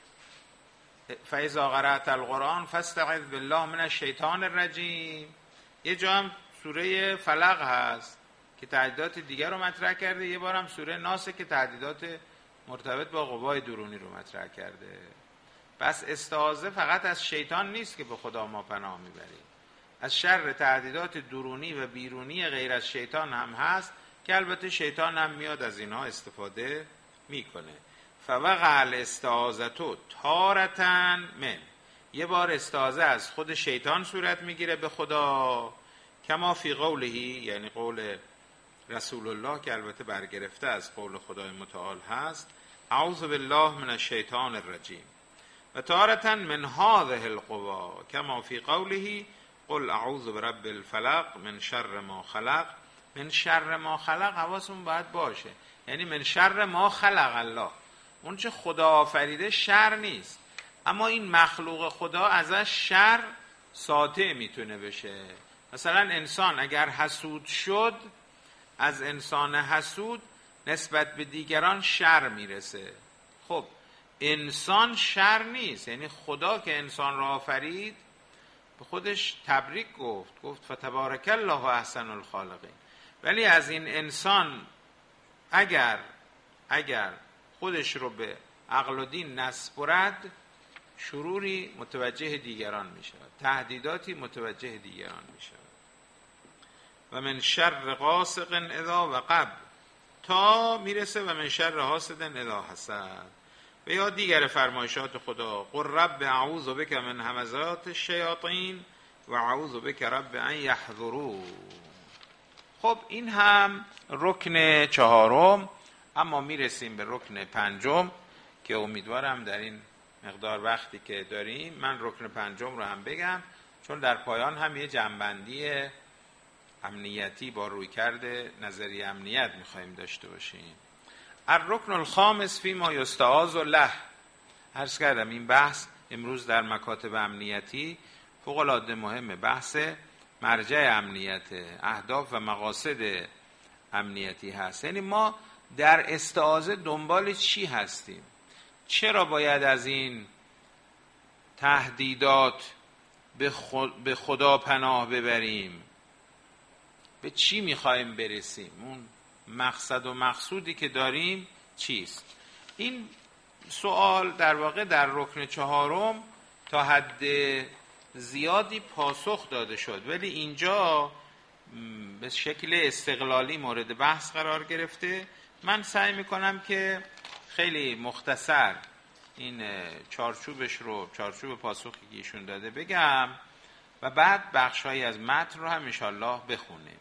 فاذا قرأت القرآن فاستعذ بالله من الشیطان الرجیم. یه جا هم سوره فلق هست که تهدیدات دیگر رو مطرح کرده. یه بار هم سوره ناس که تهدیدات مرتبط با قوای درونی رو مطرح کرده. پس استعاذه فقط از شیطان نیست که به خدا ما پناه میبریم، از شر تهدیدات درونی و بیرونی غیر از شیطان هم هست که البته شیطان هم میاد از اینها استفاده میکنه. فوقع الاستعاذة تارة من، یه بار استعاذه از خود شیطان صورت میگیره به خدا، کما فی قوله، یعنی قول رسول الله که البته برگرفته از قول خدای متعال هست، اعوذ بالله من الشیطان الرجیم، و تارة من هذه القوا کما فی قوله قل اعوذ برب الفلق من شر ما خلق. من شر ما خلق حواسمون باید باشه، یعنی من شر ما خلق الله، اون چه خدا آفریده شر نیست، اما این مخلوق خدا ازش شر ساطع میتونه بشه. مثلا انسان اگر حسود شد، از انسان حسود نسبت به دیگران شر میرسه. خب انسان شر نیست، یعنی خدا که انسان را آفرید به خودش تبریک گفت فتبارک الله احسن الخالقین. ولی از این انسان اگر خودش رو به عقل و دین نسپرد، شروری متوجه دیگران می شود، تهدیداتی متوجه دیگران می شود. و من شر غاسق اذا وقب، تا میرسه و من شر حاسد اذا حسد. و یا دیگر فرمایشات خدا، قل رب اعوذ بک من همزات الشیاطین و اعوذ بک رب ان یحضرون. خب این هم رکن چهارم. اما میرسیم به رکن پنجم که امیدوارم در این مقدار وقتی که داریم من رکن پنجم رو هم بگم، چون در پایان هم یه جنبندی امنیتی با رویکرد نظریه امنیت میخوایم داشته باشیم. الرکن الخامس فیما یستعاذ له. عرض کردم این بحث امروز در مکاتب امنیتی فوق العاده مهمه، بحث مرجع امنیت، اهداف و مقاصد امنیتی هست. یعنی ما در استعاذه دنبال چی هستیم؟ چرا باید از این تهدیدات به خدا پناه ببریم؟ به چی میخوایم برسیم؟ اون مقصد و مقصودی که داریم چیست؟ این سوال در واقع در رکن چهارم تا حد زیادی پاسخ داده شد، ولی اینجا به شکل استقلالی مورد بحث قرار گرفته. من سعی میکنم که خیلی مختصر این چارچوب پاسخی که ایشون داده بگم و بعد بخشهایی از متن رو هم انشالله بخونیم.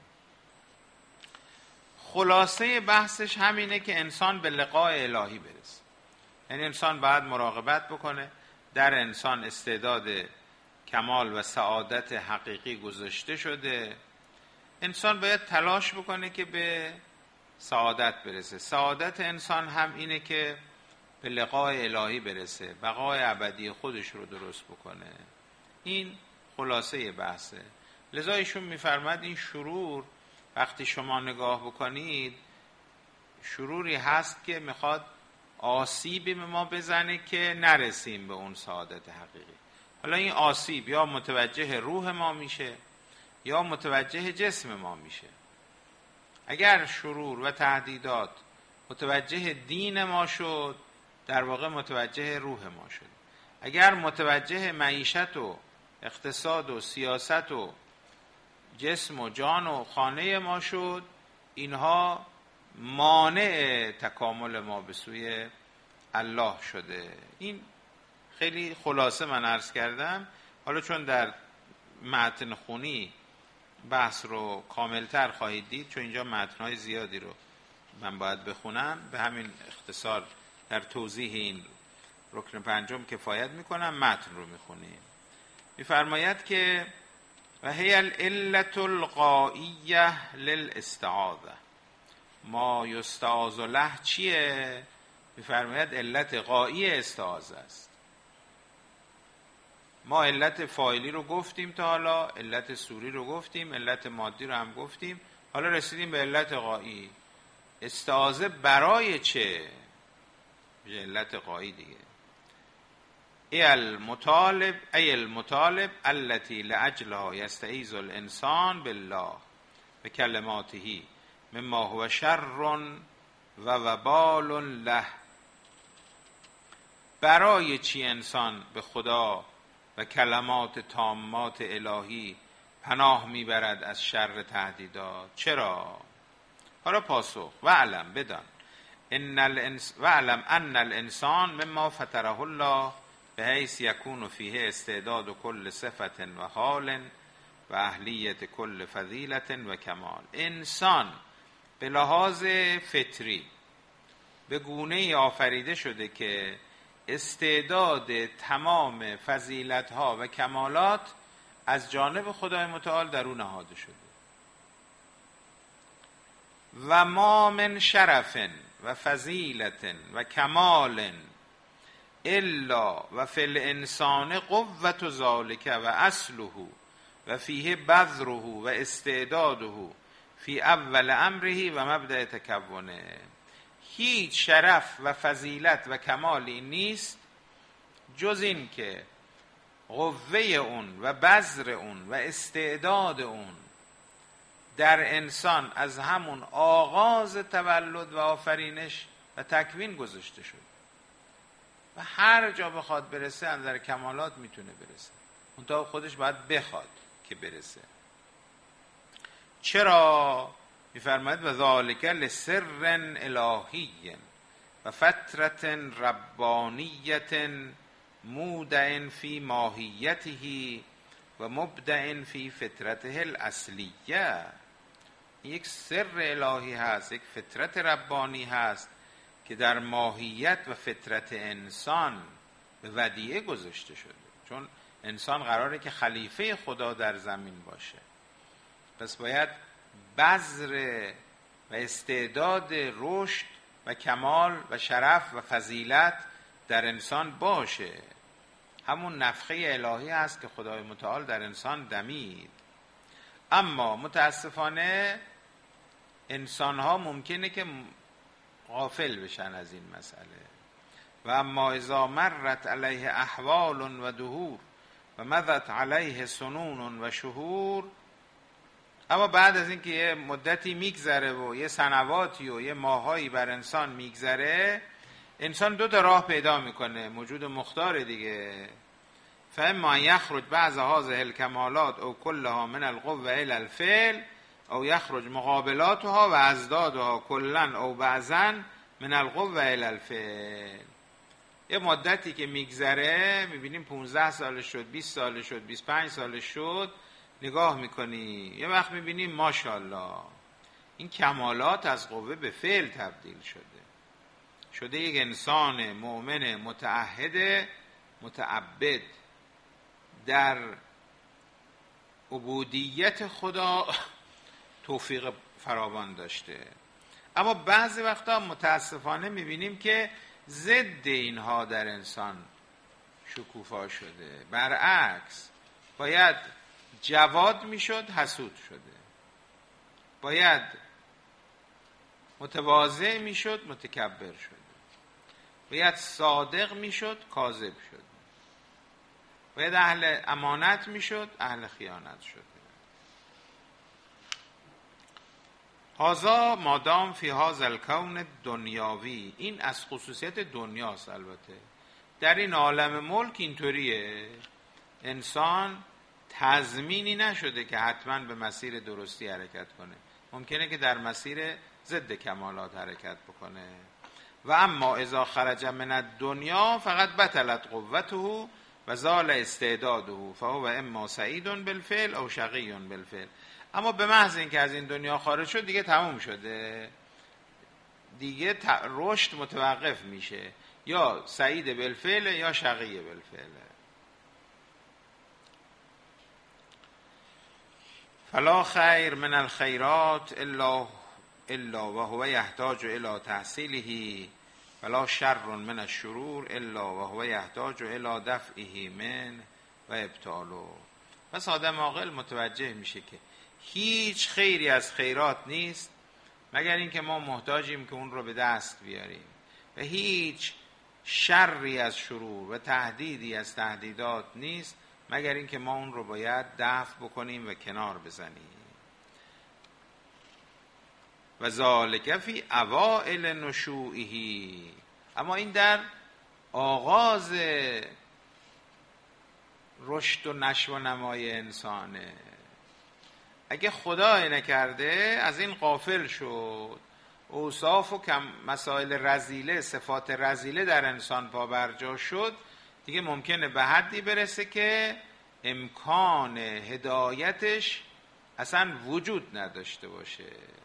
خلاصه بحثش همینه که انسان به لقاء الهی برسه، یعنی انسان باید مراقبت بکنه، در انسان استعداد کمال و سعادت حقیقی گذاشته شده، انسان باید تلاش بکنه که به سعادت برسه. سعادت انسان هم اینه که به لقاء الهی برسه، بقای ابدی خودش رو درست بکنه. این خلاصه بحثه. لذا ایشون میفرماد این شرور وقتی شما نگاه بکنید شروری هست که میخواد آسیبی به ما بزنه که نرسیم به اون سعادت حقیقی. حالا این آسیب یا متوجه روح ما میشه یا متوجه جسم ما میشه. اگر شرور و تهدیدات متوجه دین ما شد، در واقع متوجه روح ما شد. اگر متوجه معیشت و اقتصاد و سیاست و جسم و جان و خانه ما شد، اینها مانع تکامل ما به سوی الله شده. این خیلی خلاصه من عرض کردم. حالا چون در متن خونی بحث رو کاملتر خواهید دید، چون اینجا متن‌های زیادی رو من باید بخونم، به همین اختصار در توضیح این رکن پنجم کفایت میکنم، متن رو میخونیم. میفرماید که و هی العلة الغائیه للاستعاذه. ما یستعاذ له چیه؟ میفرماید علت غایی استعاذه است. ما علت فاعلی رو گفتیم تا حالا، علت سوری رو گفتیم، علت مادی رو هم گفتیم، حالا رسیدیم به علت غایی. استعاذه برای چه؟ علت غایی دیگه. ای المطالب التي لاجلها یستعیذ الانسان بالله به کلماته مما هو شر و وبال له. برای چی انسان به خدا و کلمات تامات الهی پناه میبرد از شر تهدیدات. چرا؟ حالا پاسخ: واعلم، بدان، واعلم ان الانسان مما فطره الله بحیث یکون فیه استعداد کل صفت و حال و اهلیت کل فضیلت و کمال. انسان به لحاظ فطری به گونه‌ای آفریده شده که استعداد تمام فضیلت‌ها و کمالات از جانب خدای متعال در او نهاده شده. و ما من شرف و فضیلت و کمال الا و فی الانسان قوة ذلک و اصله و فیه بذره و استعداده فی اول امره و مبدأ تکونه. هیچ شرف و فضیلت و کمالی نیست جز این که قوه اون و بذر اون و استعداد اون در انسان از همون آغاز تولد و آفرینش و تکوین گذاشته شد و هر جا بخواد برسه از نظر کمالات میتونه برسه، منتها خودش باید بخواد که برسه. چرا؟ میفرماید و ذالک لسر الهی و فترت ربانیت مودع فی ماهیته و مبدع فی فطرته الاصلیه. یک سر الهی هست، یک فطرت ربانی هست که در ماهیت و فطرت انسان به ودیعه گذاشته شده، چون انسان قراره که خلیفه خدا در زمین باشه، پس باید بذر و استعداد رشد و کمال و شرف و فضیلت در انسان باشه. همون نفخه الهی هست که خدای متعال در انسان دمید. اما متاسفانه انسان ها ممکنه که غافل بشن از این مسئله. و اما اذا مرت علیه احوال و دهور و مضت علیه سنون و شهور، اما بعد از اینکه یه مدتی میگذره و یه سنواتی و یه ماهایی بر انسان میگذره، انسان دو تا راه پیدا میکنه، موجود مختار دیگه. فاما یخرج بعض هذه الکمالات او کلها من القوه الى الفعل او یخرج مقابلاتها و ازدادها کلا او بعضا من القوه الى الفعل. یه مدتی که میگذره میبینیم 15 سال شد، 20 سال شد، 25 سال شد، نگاه میکنی یه وقت میبینیم ماشاءالله این کمالات از قوه به فعل تبدیل شده یک انسان مؤمن متعهد متعبد در عبودیت خدا توفیق فراوان داشته. اما بعضی وقتا متاسفانه میبینیم که ضد اینها در انسان شکوفا شده. برعکس، باید جواد میشد حسود شده، باید متواضع میشد متکبر شده، باید صادق میشد کاذب شد، باید اهل امانت میشد اهل خیانت شده. هذا مادام فی هذا الکون دنیاوی، این از خصوصیت دنیاست. البته در این عالم ملک اینطوریه، انسان تضمینی نشده که حتما به مسیر درستی حرکت کنه، ممکنه که در مسیر ضد کمالات حرکت بکنه. و اما اذا خرج من الدنیا فقط بطلت قوته و زال استعداده فهو اما سعید بالفعل او شقی بالفعل. اما به محض اینکه از این دنیا خارج شد دیگه تموم شده، دیگه رشد متوقف میشه، یا سعید بالفعل یا شقی بالفعل. فلا خیر من الخیرات الا و هو یحتاج الى تحصیله ولا شر من الشرور الا و هو یحتاج الى دفعه من و ابطاله. پس آدم عاقل متوجه میشه که هیچ خیری از خیرات نیست مگر اینکه ما محتاجیم که اون رو به دست بیاریم، و هیچ شری از شرور و تهدیدی از تهدیدات نیست مگر اینکه ما اون رو باید دفع بکنیم و کنار بزنیم. و ذالک فی اوائل نشوئه، اما این در آغاز رشد و نشو و نمای انسانه. اگه خدای نکرده از این غافل شد، اوصاف و مسائل رذیله، صفات رذیله در انسان پابرجا شد، دیگه ممکنه به حدی برسه که امکان هدایتش اصلا وجود نداشته باشه.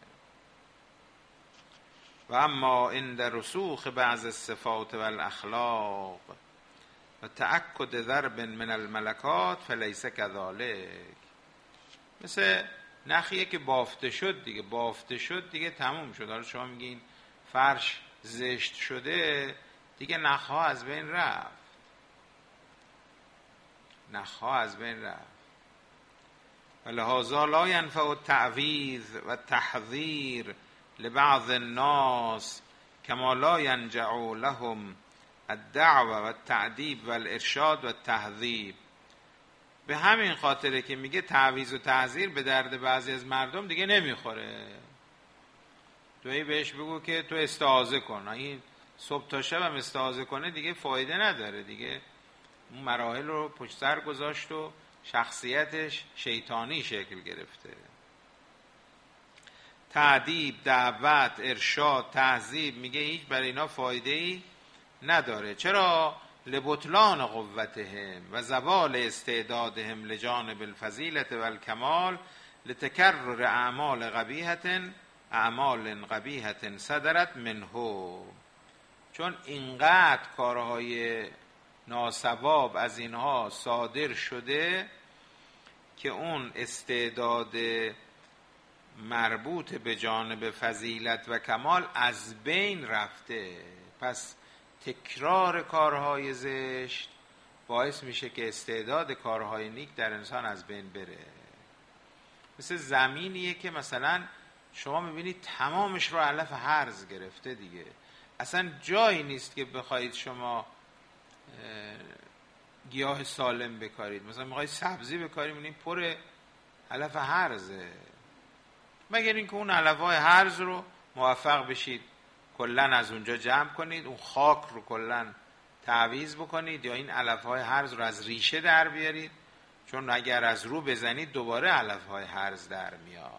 و اما عند رسوخ بعض الصفات و الاخلاق و تأکد ضرب من الملکات فلیس کذالک. مثل نخیه که بافته شد دیگه، بافته شد دیگه تموم شد. حالا شما میگین فرش زشت شده، دیگه نخها از بین رفت، نخها از بین رفت. ولهذا لا ینفع التعویض و التحذیر لبعض الناس کما لا ینجع لهم الدعوه و التعدیب و الارشاد و التهذیب. به همین خاطره که میگه تعویض و تحذیر به درد بعضی از مردم دیگه نمیخوره. توی بهش بگو که تو استعاذه کن، این صبح تا شب هم استعاذه کنه دیگه فایده نداره، دیگه اون مراحل رو پشت سر گذاشت و شخصیتش شیطانی شکل گرفته. تعدیب، دعوت، ارشاد، تهذیب میگه هیچ برای اینا فایده‌ای نداره. چرا؟ لبطلان قوتهم و زوال استعدادهم لجانب الفضیلة و الکمال لتکرر اعمال قبیحة صدرت منه. چون اینقدر کارهای ناصواب از اینها صادر شده که اون استعداد مربوط به جانب فضیلت و کمال از بین رفته. پس تکرار کارهای زشت باعث میشه که استعداد کارهای نیک در انسان از بین بره. مثل زمینیه که مثلا شما میبینید تمامش رو علف هرز گرفته دیگه، اصلا جایی نیست که بخواید شما گیاه سالم بکارید. مثلا میخواید سبزی بکارید میبینید پر علف هرزه، مگر اینکه اون علفهای هرز رو موفق بشید کلن از اونجا جمع کنید، اون خاک رو کلن تعویض بکنید یا این علفهای هرز رو از ریشه در بیارید، چون اگر از رو بزنید دوباره علفهای هرز در میاد.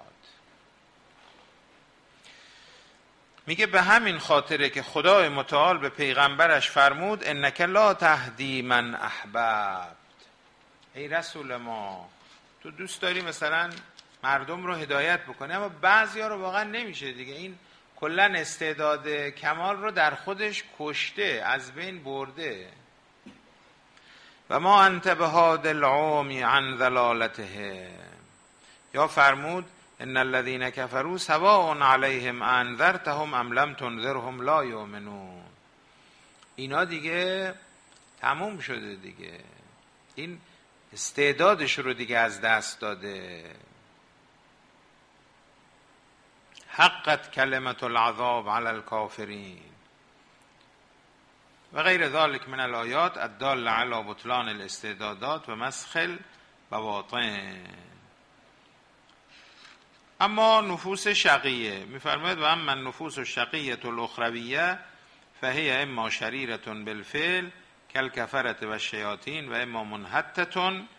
میگه به همین خاطره که خدای متعال به پیغمبرش فرمود انک لا تهدی من احببت. ای رسول ما، تو دوست داری مثلا مردم رو هدایت بکنی، اما بعضیا رو واقعا نمیشه دیگه. این کلن استعداد کمال رو در خودش کشته، از بین برده. و ما انت بهاد العمی عن ضلالته. یا فرمود ان الذين كفروا سواء عليهم انذرتهم ام لم تنذرهم لا يؤمنون. اینا دیگه تموم شده دیگه، این استعدادش رو دیگه از دست داده. حقت کلمت العذاب علی الکافرین و غیر ذلك من الآیات الداله علی بطلان الاستعدادات و مسخ البواطن. اما نفوس شقیه میفرماید و اما النفوس الشقیه الاخرویه فهی اما شریره بالفعل کالکفره و الشیاطین و اما منحطه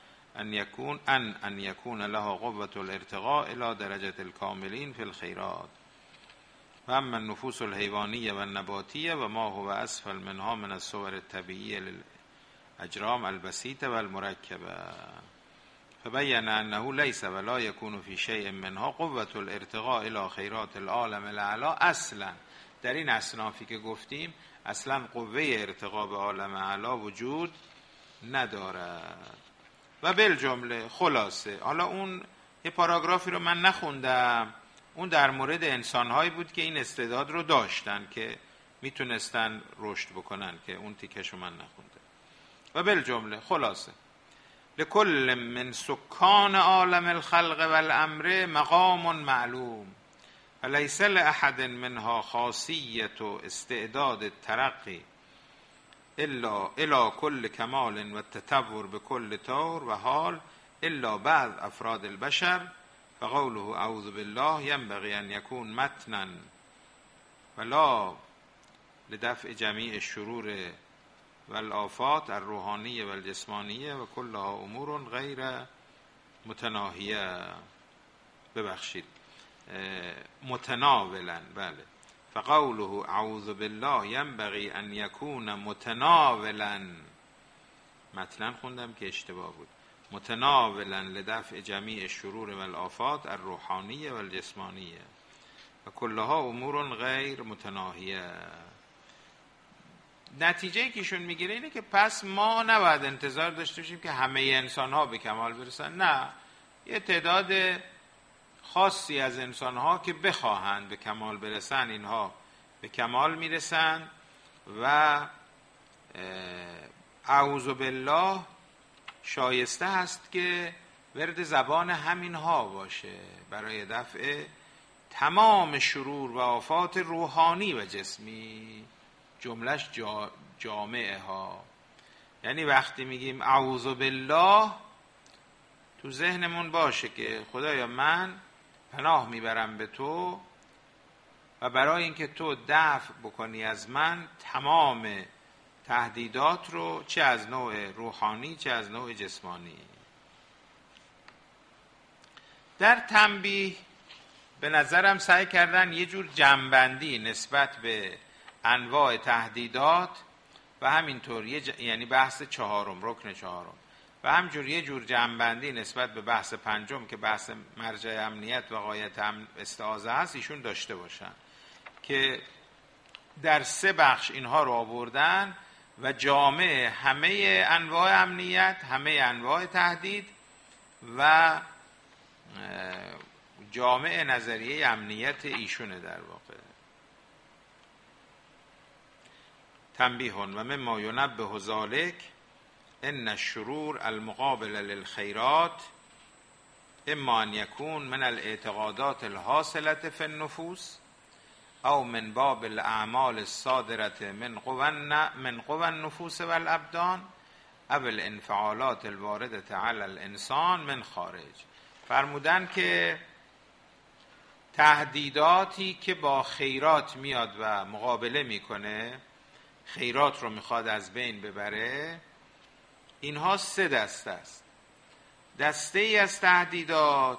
ان یکون لها قوة الارتقاء الى درجة الكاملین فی الخیرات. و اما النفوس الحیوانیه و النباتیه و ما هو اسفل منها من الصور الطبیعیه للاجرام البسیطه و المرکبه فبین انه لیس ولا یکون فی شیء منها قوة الارتقاء الى خیرات العالم الاعلی. اصلا در این اصنافی که گفتیم اصلا قوه ارتقاء به عالم اعلی وجود ندارد. و بالجمله خلاصه، حالا اون یه پاراگرافی رو من نخوندم، اون در مورد انسانهایی بود که این استعداد رو داشتن که میتونستن رشد بکنن، که اون تیکشو من نخونده. و بالجمله خلاصه لکل من سکان عالم الخلق والامر مقام معلوم و لیس لأحد منها خاصیت و استعداد الترقی الا الى کل کمال و تطور به کل طور و حال الا بعض افراد البشر فقوله اعوذ بالله ینبغی ان یکون متنا ولا لدفع جمیع الشرور و الآفات الروحانیه و الجسمانیه و کلها امور غیر متناهیه. متناولا. بله، فقوله اعوذ بالله ینبغی ان یکون متناولا، متنا خوندم که اشتباه بود، متناولا لدفع جمیع الشرور والآفات الروحانیه والجسمانیه و کلها امور غیر متناهیه. نتیجه که ایشون میگیره اینه که پس ما نباید انتظار داشته باشیم که همه انسان ها به کمال برسن. نه، یه تعداد خاصی از انسان ها که بخواهند به کمال برسن، اینها به کمال میرسن و اعوذ بالله شایسته هست که ورد زبان همین ها باشه برای دفع تمام شرور و آفات روحانی و جسمی، جملش جامعه ها. یعنی وقتی میگیم اعوذ بالله تو ذهنمون باشه که خدایا من پناه میبرم به تو و برای اینکه تو دفع بکنی از من تمام تهدیدات رو، چه از نوع روحانی چه از نوع جسمانی. در تنبیه به نظرم سعی کردن یه جور جمع‌بندی نسبت به انواع تهدیدات و همینطور یعنی بحث چهارم، رکن چهارم، و همینجور یه جور جمع‌بندی نسبت به بحث پنجم که بحث مرجع امنیت و غایت استعاذه هست ایشون داشته باشن، که در 3 بخش اینها رو آوردن و جامع همه انواع امنیت، همه انواع تهدید و جامع نظریه امنیت ایشونه در واقع. تنبیه و مما ینبه ذلک ان الشرور المقابل للخیرات اما ان یکون من الاعتقادات الحاصلة فی النفوس او من باب الاعمال الصادرة من قوى النفوس والابدان او الانفعالات الواردة علی الانسان من خارج. فرمودن که تهدیداتی که با خیرات میاد و مقابله میکنه، خیرات رو میخواد از بین ببره، اینها 3 دسته است. دسته ای از تهدیدات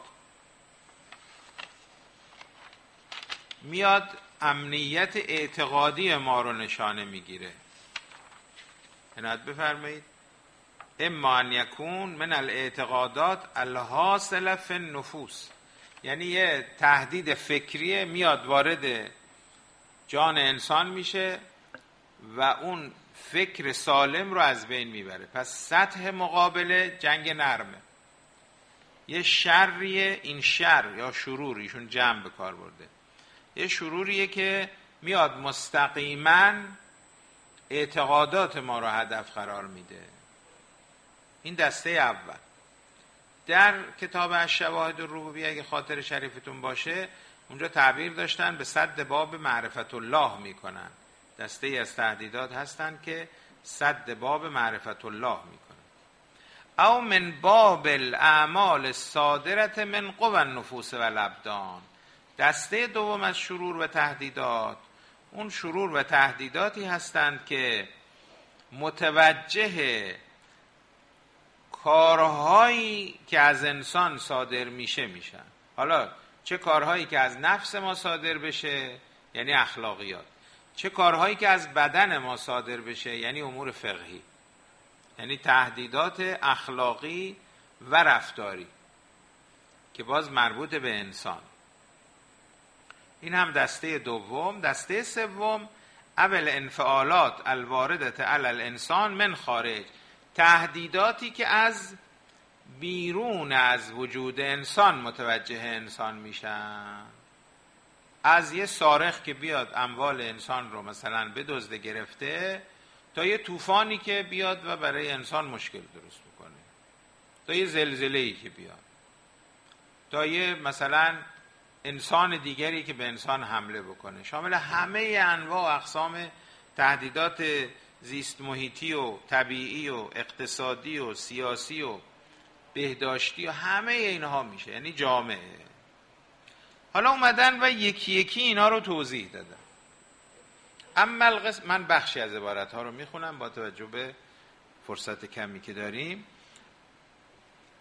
میاد امنیت اعتقادی ما رو نشانه میگیره. عنایت بفرمایید. اما ان یکون من الاعتقادات الحاصله فی النفوس، یعنی یه تهدید فکریه میاد وارد جان انسان میشه و اون فکر سالم رو از بین میبره. پس سطح مقابله جنگ نرمه، یه شریه، این شر یا شرور ایشون جمع به کار برده، یه شروریه که میاد مستقیما اعتقادات ما رو هدف قرار میده. این دسته اول. در کتاب الشواهد الربوبیه اگه خاطر شریفتون باشه اونجا تعبیر داشتن به سد باب معرفت الله میکنن. دسته ای از تهدیدات هستن که سد باب معرفت الله میکنن. او من باب الاعمال الصادرة من قوى النفوس والابدان. دسته دوم از شرور و تهدیدات، اون شرور و تهدیداتی هستند که متوجه کارهایی که از انسان صادر میشن. حالا چه کارهایی که از نفس ما صادر بشه یعنی اخلاقیات، چه کارهایی که از بدن ما صادر بشه یعنی امور فقهی، یعنی تهدیدات اخلاقی و رفتاری که باز مربوط به انسان. این هم دسته دوم. دسته سوم اول انفعالات الواردة علی الانسان من خارج، تهدیداتی که از بیرون از وجود انسان متوجه انسان میشن. از یه صارخ که بیاد اموال انسان رو مثلا بدزده گرفته، تا یه طوفانی که بیاد و برای انسان مشکل درست بکنه، تا یه زلزله‌ای که بیاد، تا یه مثلا انسان دیگری که به انسان حمله بکنه. شامل همه انواع و اقسام تهدیدات زیست محیطی و طبیعی و اقتصادی و سیاسی و بهداشتی و همه اینها میشه، یعنی جامعه. حالا اومدن و یکی یکی اینا رو توضیح دادن. اما القسم، من بخشی از عبارت ها رو میخونم با توجه به فرصت کمی که داریم.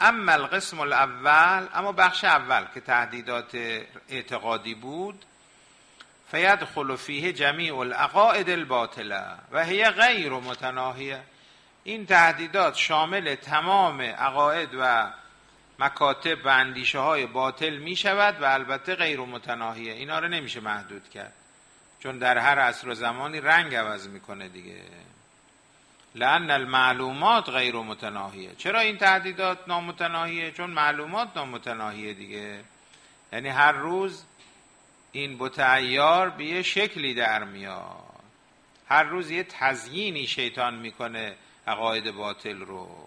اما القسم الاول، اما بخش اول که تهدیدات اعتقادی بود، فیدخل فیه جمیع العقائد الباطله و هی غیر متناهیه. این تهدیدات شامل تمام عقاید و مکاتب و اندیشه های باطل می شود و البته غیر متناهیه. اینا رو نمیشه محدود کرد، چون در هر عصر و زمانی رنگ عوض میکنه دیگه. لأن المعلومات غیر متناهیه. چرا این تهدیدات نامتناهیه؟ چون معلومات نامتناهیه دیگه. یعنی هر روز این بت عیار به یه شکلی در میاد، هر روز یه تزیینی شیطان میکنه عقاید باطل رو.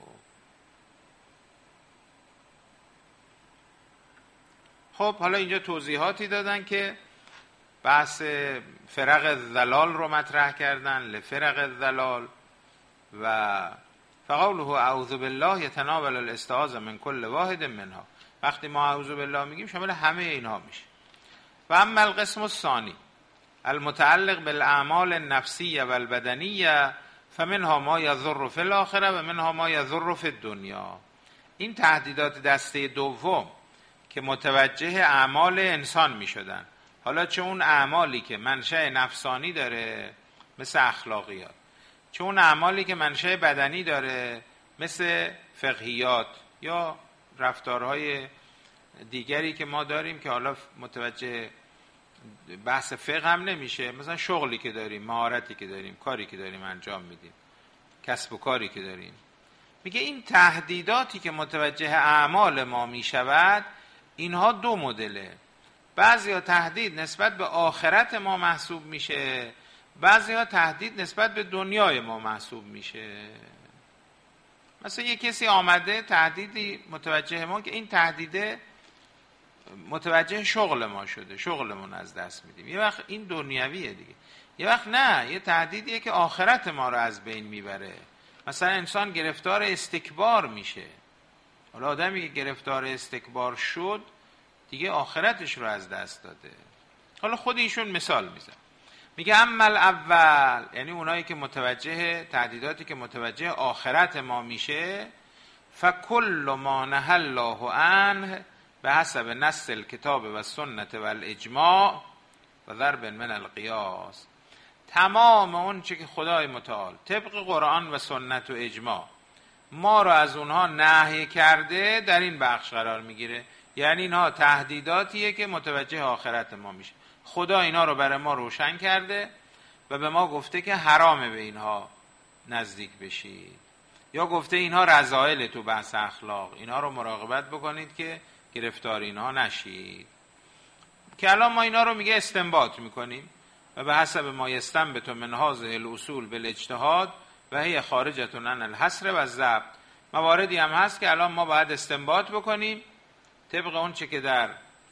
خب حالا اینجا توضیحاتی دادن که بحث فرق الضلال رو مطرح کردن، لفرق الضلال، و فقوله اعوذ بالله یتناول الاستعاذة من کل واحد منها. وقتی ما اعوذ بالله میگیم شامل همه اینها میشه. و اما القسم الثانی المتعلق بالاعمال النفسیه و البدنیه فمنها ما یضر فی الاخره و منها ما یضر فی الدنیا. این تهدیدات دسته دوم که متوجه اعمال انسان می شدن، حالا چه اون اعمالی که منشأ نفسانی داره مثل اخلاقیات، چه اون اعمالی که منشأ بدنی داره مثل فقهیات یا رفتارهای دیگری که ما داریم که حالا متوجه بحث فقه هم نمیشه، مثلا شغلی که داریم، مهارتی که داریم، کاری که داریم انجام میدیم، کسب و کاری که داریم. میگه این تهدیداتی که متوجه اعمال ما میشود اینها دو مدله. بعضیا تهدید نسبت به آخرت ما محسوب میشه، بعضیا تهدید نسبت به دنیای ما محسوب میشه. مثلا یه کسی آمده تهدیدی متوجه ما که این تهدیده متوجه شغل ما شده، شغلمون از دست میدیم. یه وقت این دنیویه دیگه، یه وقت نه، یه تهدیدیه که آخرت ما رو از بین میبره. مثلا انسان گرفتار استکبار میشه. حالا آدمی که گرفتار استکبار شد دیگه آخرتش رو از دست داده. حالا خود ایشون مثال میزن، میگه اما الاول، یعنی اونایی که متوجه تهدیداتی که متوجه آخرت ما میشه، فکل ما نهى الله عنه به حسب نص الکتاب و سنت و الاجماع و ضرب من القیاس. تمام اون چه که خدای متعال طبق قرآن و سنت و اجماع ما رو از اونها نهی کرده در این بخش قرار میگیره. یعنی اینها تهدیداتیه که متوجه آخرت ما میشه. خدا اینا رو برای ما روشن کرده و به ما گفته که حرامه به اینها نزدیک بشید، یا گفته اینها رذائل تو بحث اخلاق، اینها رو مراقبت بکنید که گرفتار اینها نشید. که الان ما اینا رو میگه استنباط میکنیم و به حسب ما یستنبط من هذه الاصول بالاجتهاد و هی خارجة عن الحصر و الضبط. مواردی هم هست که الان ما باید استنباط بکنیم طبق اون چه که در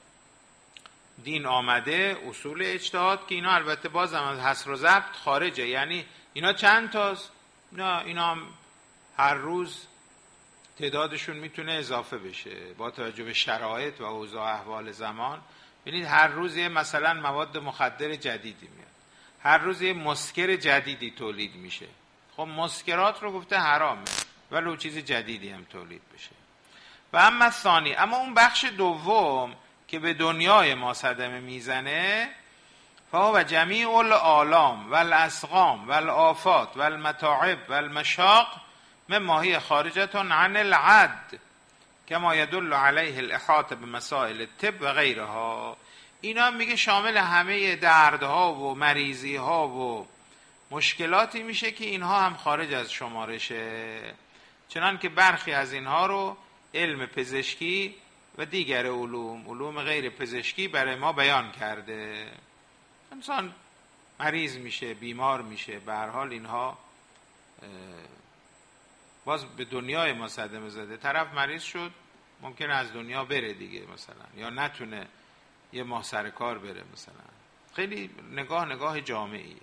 دین آمده، اصول اجتهاد، که اینا البته باز هم از حصر و ضبط خارجه. یعنی اینا چند تاست؟ نه، اینا هم هر روز تعدادشون میتونه اضافه بشه با توجه به شرایط و اوضاع احوال زمان. ببینید هر روز یه مثلا مواد مخدر جدیدی میاد، هر روز یه مسکر جدیدی تولید میشه. خب مسکرات رو گفته حرامه ولو چیز جدیدی هم تولید بشه. و اما ثانی، اما اون بخش دوم که به دنیای ما صدمه میزنه، فهو جمیع الآلام و الاسقام و الآفات و المتاعب و المشاق مما هی خارجة عن العد کما یدل علیه الاحاطه بمسائل الطب و غیرها. اینا میگه شامل همه دردها و مریضی ها و مشکلاتی میشه که اینها هم خارج از شمارشه. چنان که برخی از اینها رو علم پزشکی و دیگر علوم غیر پزشکی برای ما بیان کرده. انسان مریض میشه، بیمار میشه، به هر حال اینها باز به دنیای ما صدمه زده. طرف مریض شد ممکنه از دنیا بره دیگه مثلا، یا نتونه یه ماه سر کار بره مثلا. خیلی نگاه جامعیه.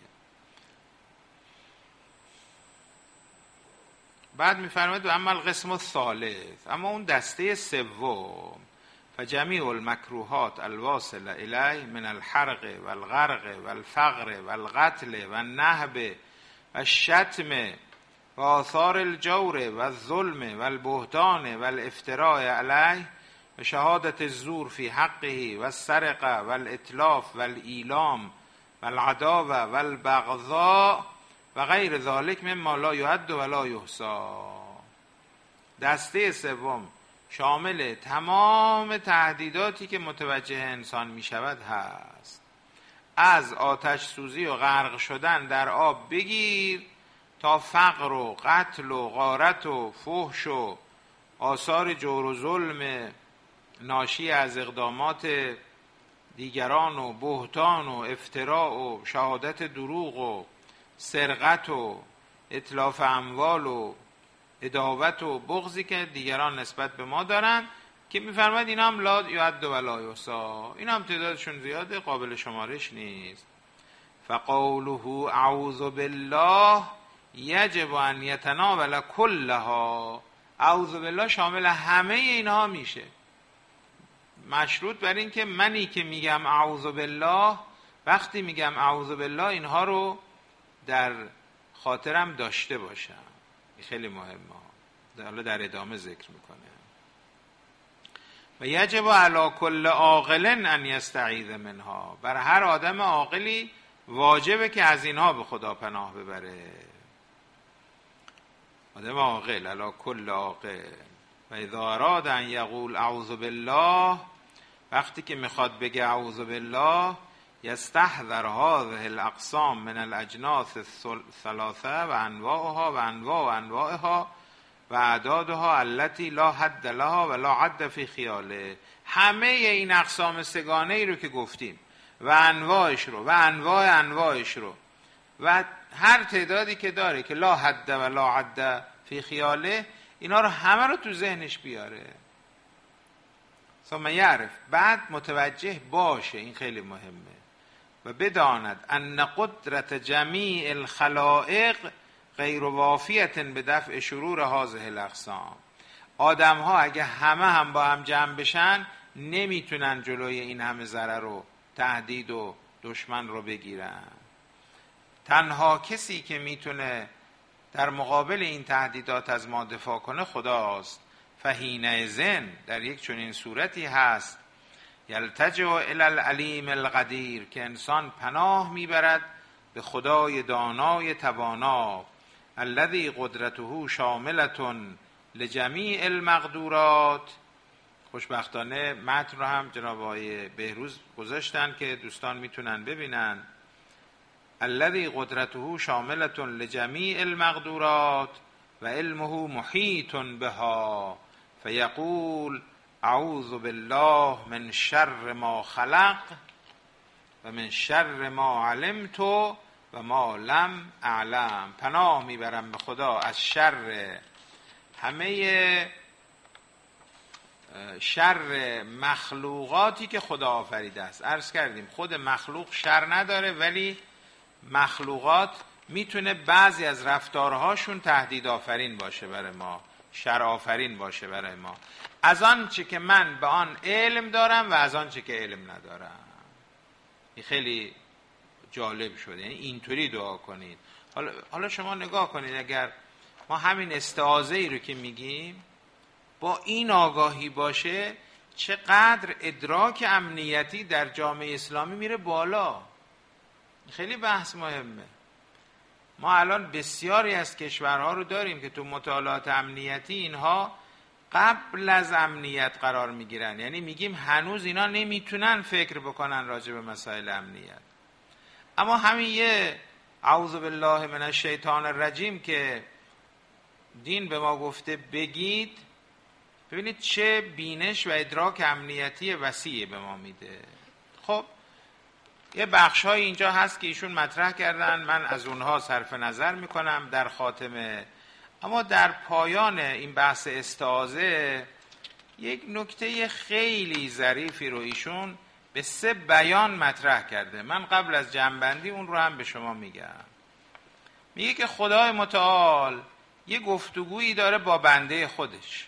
بعد میفرماید و اما القسم الثالث، اما اون دسته سوم، فجمیع المکروهات الواصل الیه من الحرق و الغرق و الفقر و القتل و النهب و الشتم و و آثار الجور و الظلم و البهتان و الافتراء علیه و شهادت الزور فی حقه و السرقه و الاتلاف و الایلام و العداوه و البغضاء و غیر ذلک مما لا یعد و لا یحصی. دسته سوم شامل تمام تهدیداتی که متوجه انسان می شود هست، از آتش سوزی و غرق شدن در آب بگیر تا فقر و قتل و غارت و فحش و آثار جور و ظلم ناشی از اقدامات دیگران و بهتان و افتراء و شهادت دروغ و سرقت و اتلاف اموال و عداوت و بغضی که دیگران نسبت به ما دارن که میفرماید اینا هم لا یعد و لا یحصی، اینا هم تعدادشون زیاده، قابل شمارش نیست. فقوله اعوذ بالله یجب ان یتناول کلها. اعوذ بالله شامل همه اینها میشه، مشروط بر این که منی که میگم اعوذ بالله، وقتی میگم اعوذ بالله اینها رو در خاطرم داشته باشم. خیلی مهمه، حالا در ادامه ذکر میکنه. و یجب علی کل عاقل ان یستعیذ منها. بر هر آدم عاقلی واجبه که از اینها به خدا پناه ببره. آدم عاقل، علی کل عاقل. و اذا اراد ان یقول اعوذ بالله، وقتی که میخواد بگه اعوذ بالله، یستحضر هذه الاقسام من الاجناس الثلاثه و انواعها و انواعها و اعدادها التي لا حد لها و لا عد فی خیاله. همه این اقسام سگانه ای رو که گفتیم و انواعش رو و انواعش رو و هر تعدادی که داره که لا حد و لا عد فی خیاله، اینا رو همه رو تو ذهنش بیاره. ثم یعرف، بعد متوجه باشه، این خیلی مهمه، و بداند ان قدرت جمیع الخلائق غیر وافیت به دفع شرور هذه الاقسام. آدم ها اگه همه هم با هم جمع بشن نمیتونن جلوی این همه ضرر و تهدید و دشمن رو بگیرن. تنها کسی که میتونه در مقابل این تهدیدات از ما دفاع کنه خداست. فحینئذ، در یک چنین صورتی هست، یلتجئ الی العلیم القدیر، که انسان پناه میبرد به خدای دانای توانا، الذی قدرته شاملة لجمیع المقدورات. خوشبختانه متن رو هم جناب آقای بهروز گذاشتن که دوستان میتونن ببینن. الذی قدرته شاملة لجمیع المقدورات و علمه محیط بها فیقول اعوذ بالله من شر ما خلق و من شر ما علمت و ما لم اعلم. پناه میبرم به خدا از شر همه شر مخلوقاتی که خدا آفریده است. عرض کردیم خود مخلوق شر نداره، ولی مخلوقات میتونه بعضی از رفتارهاشون تهدید آفرین باشه برای ما، شر آفرین باشه برای ما، از آن چه که من به آن علم دارم و از آن چه که علم ندارم. این خیلی جالب شده، یعنی اینطوری دعا کنید. حالا شما نگاه کنید، اگر ما همین استعاذه ای رو که میگیم با این آگاهی باشه، چقدر ادراک امنیتی در جامعه اسلامی میره بالا. خیلی بحث مهمه. ما الان بسیاری از کشورها رو داریم که تو مطالعات امنیتی اینها قبل از امنیت قرار میگیرن، یعنی میگیم هنوز اینا نمیتونن فکر بکنن راجع به مسائل امنیت. اما همین یه اعوذ بالله من الشیطان الرجیم که دین به ما گفته بگید، ببینید چه بینش و ادراک امنیتی وسیعی به ما میده. خب یه بخش‌های اینجا هست که ایشون مطرح کردن، من از اونها صرف نظر میکنم در خاتمه. اما در پایان این بحث استعاذه یک نکته خیلی ظریفی رو ایشون به 3 بیان مطرح کرده. من قبل از جمع‌بندی اون رو هم به شما میگم. میگه که خدای متعال یه گفتگویی داره با بنده خودش.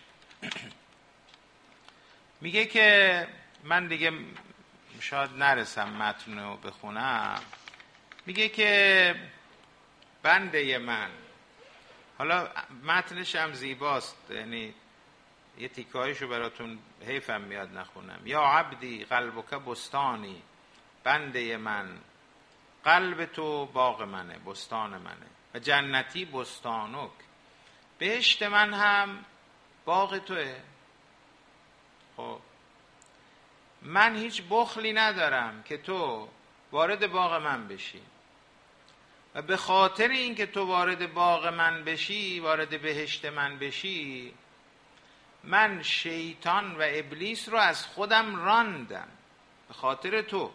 میگه که من دیگه شاید نرسم متن رو بخونم. میگه که بنده من حالا متنش هم زیباست، یعنی یه تیکایشو براتون حیفم میاد نخونم. یا عبدی قلبک بستانی، بنده من قلب تو باغ منه، بستان منه، و جنتی بستانک، بهشت من هم باغ توه. خب من هیچ بخلی ندارم که تو وارد باغ من بشی، و به خاطر اینکه تو وارد باغ من بشی، وارد بهشت من بشی، من شیطان و ابلیس رو از خودم راندم به خاطر تو.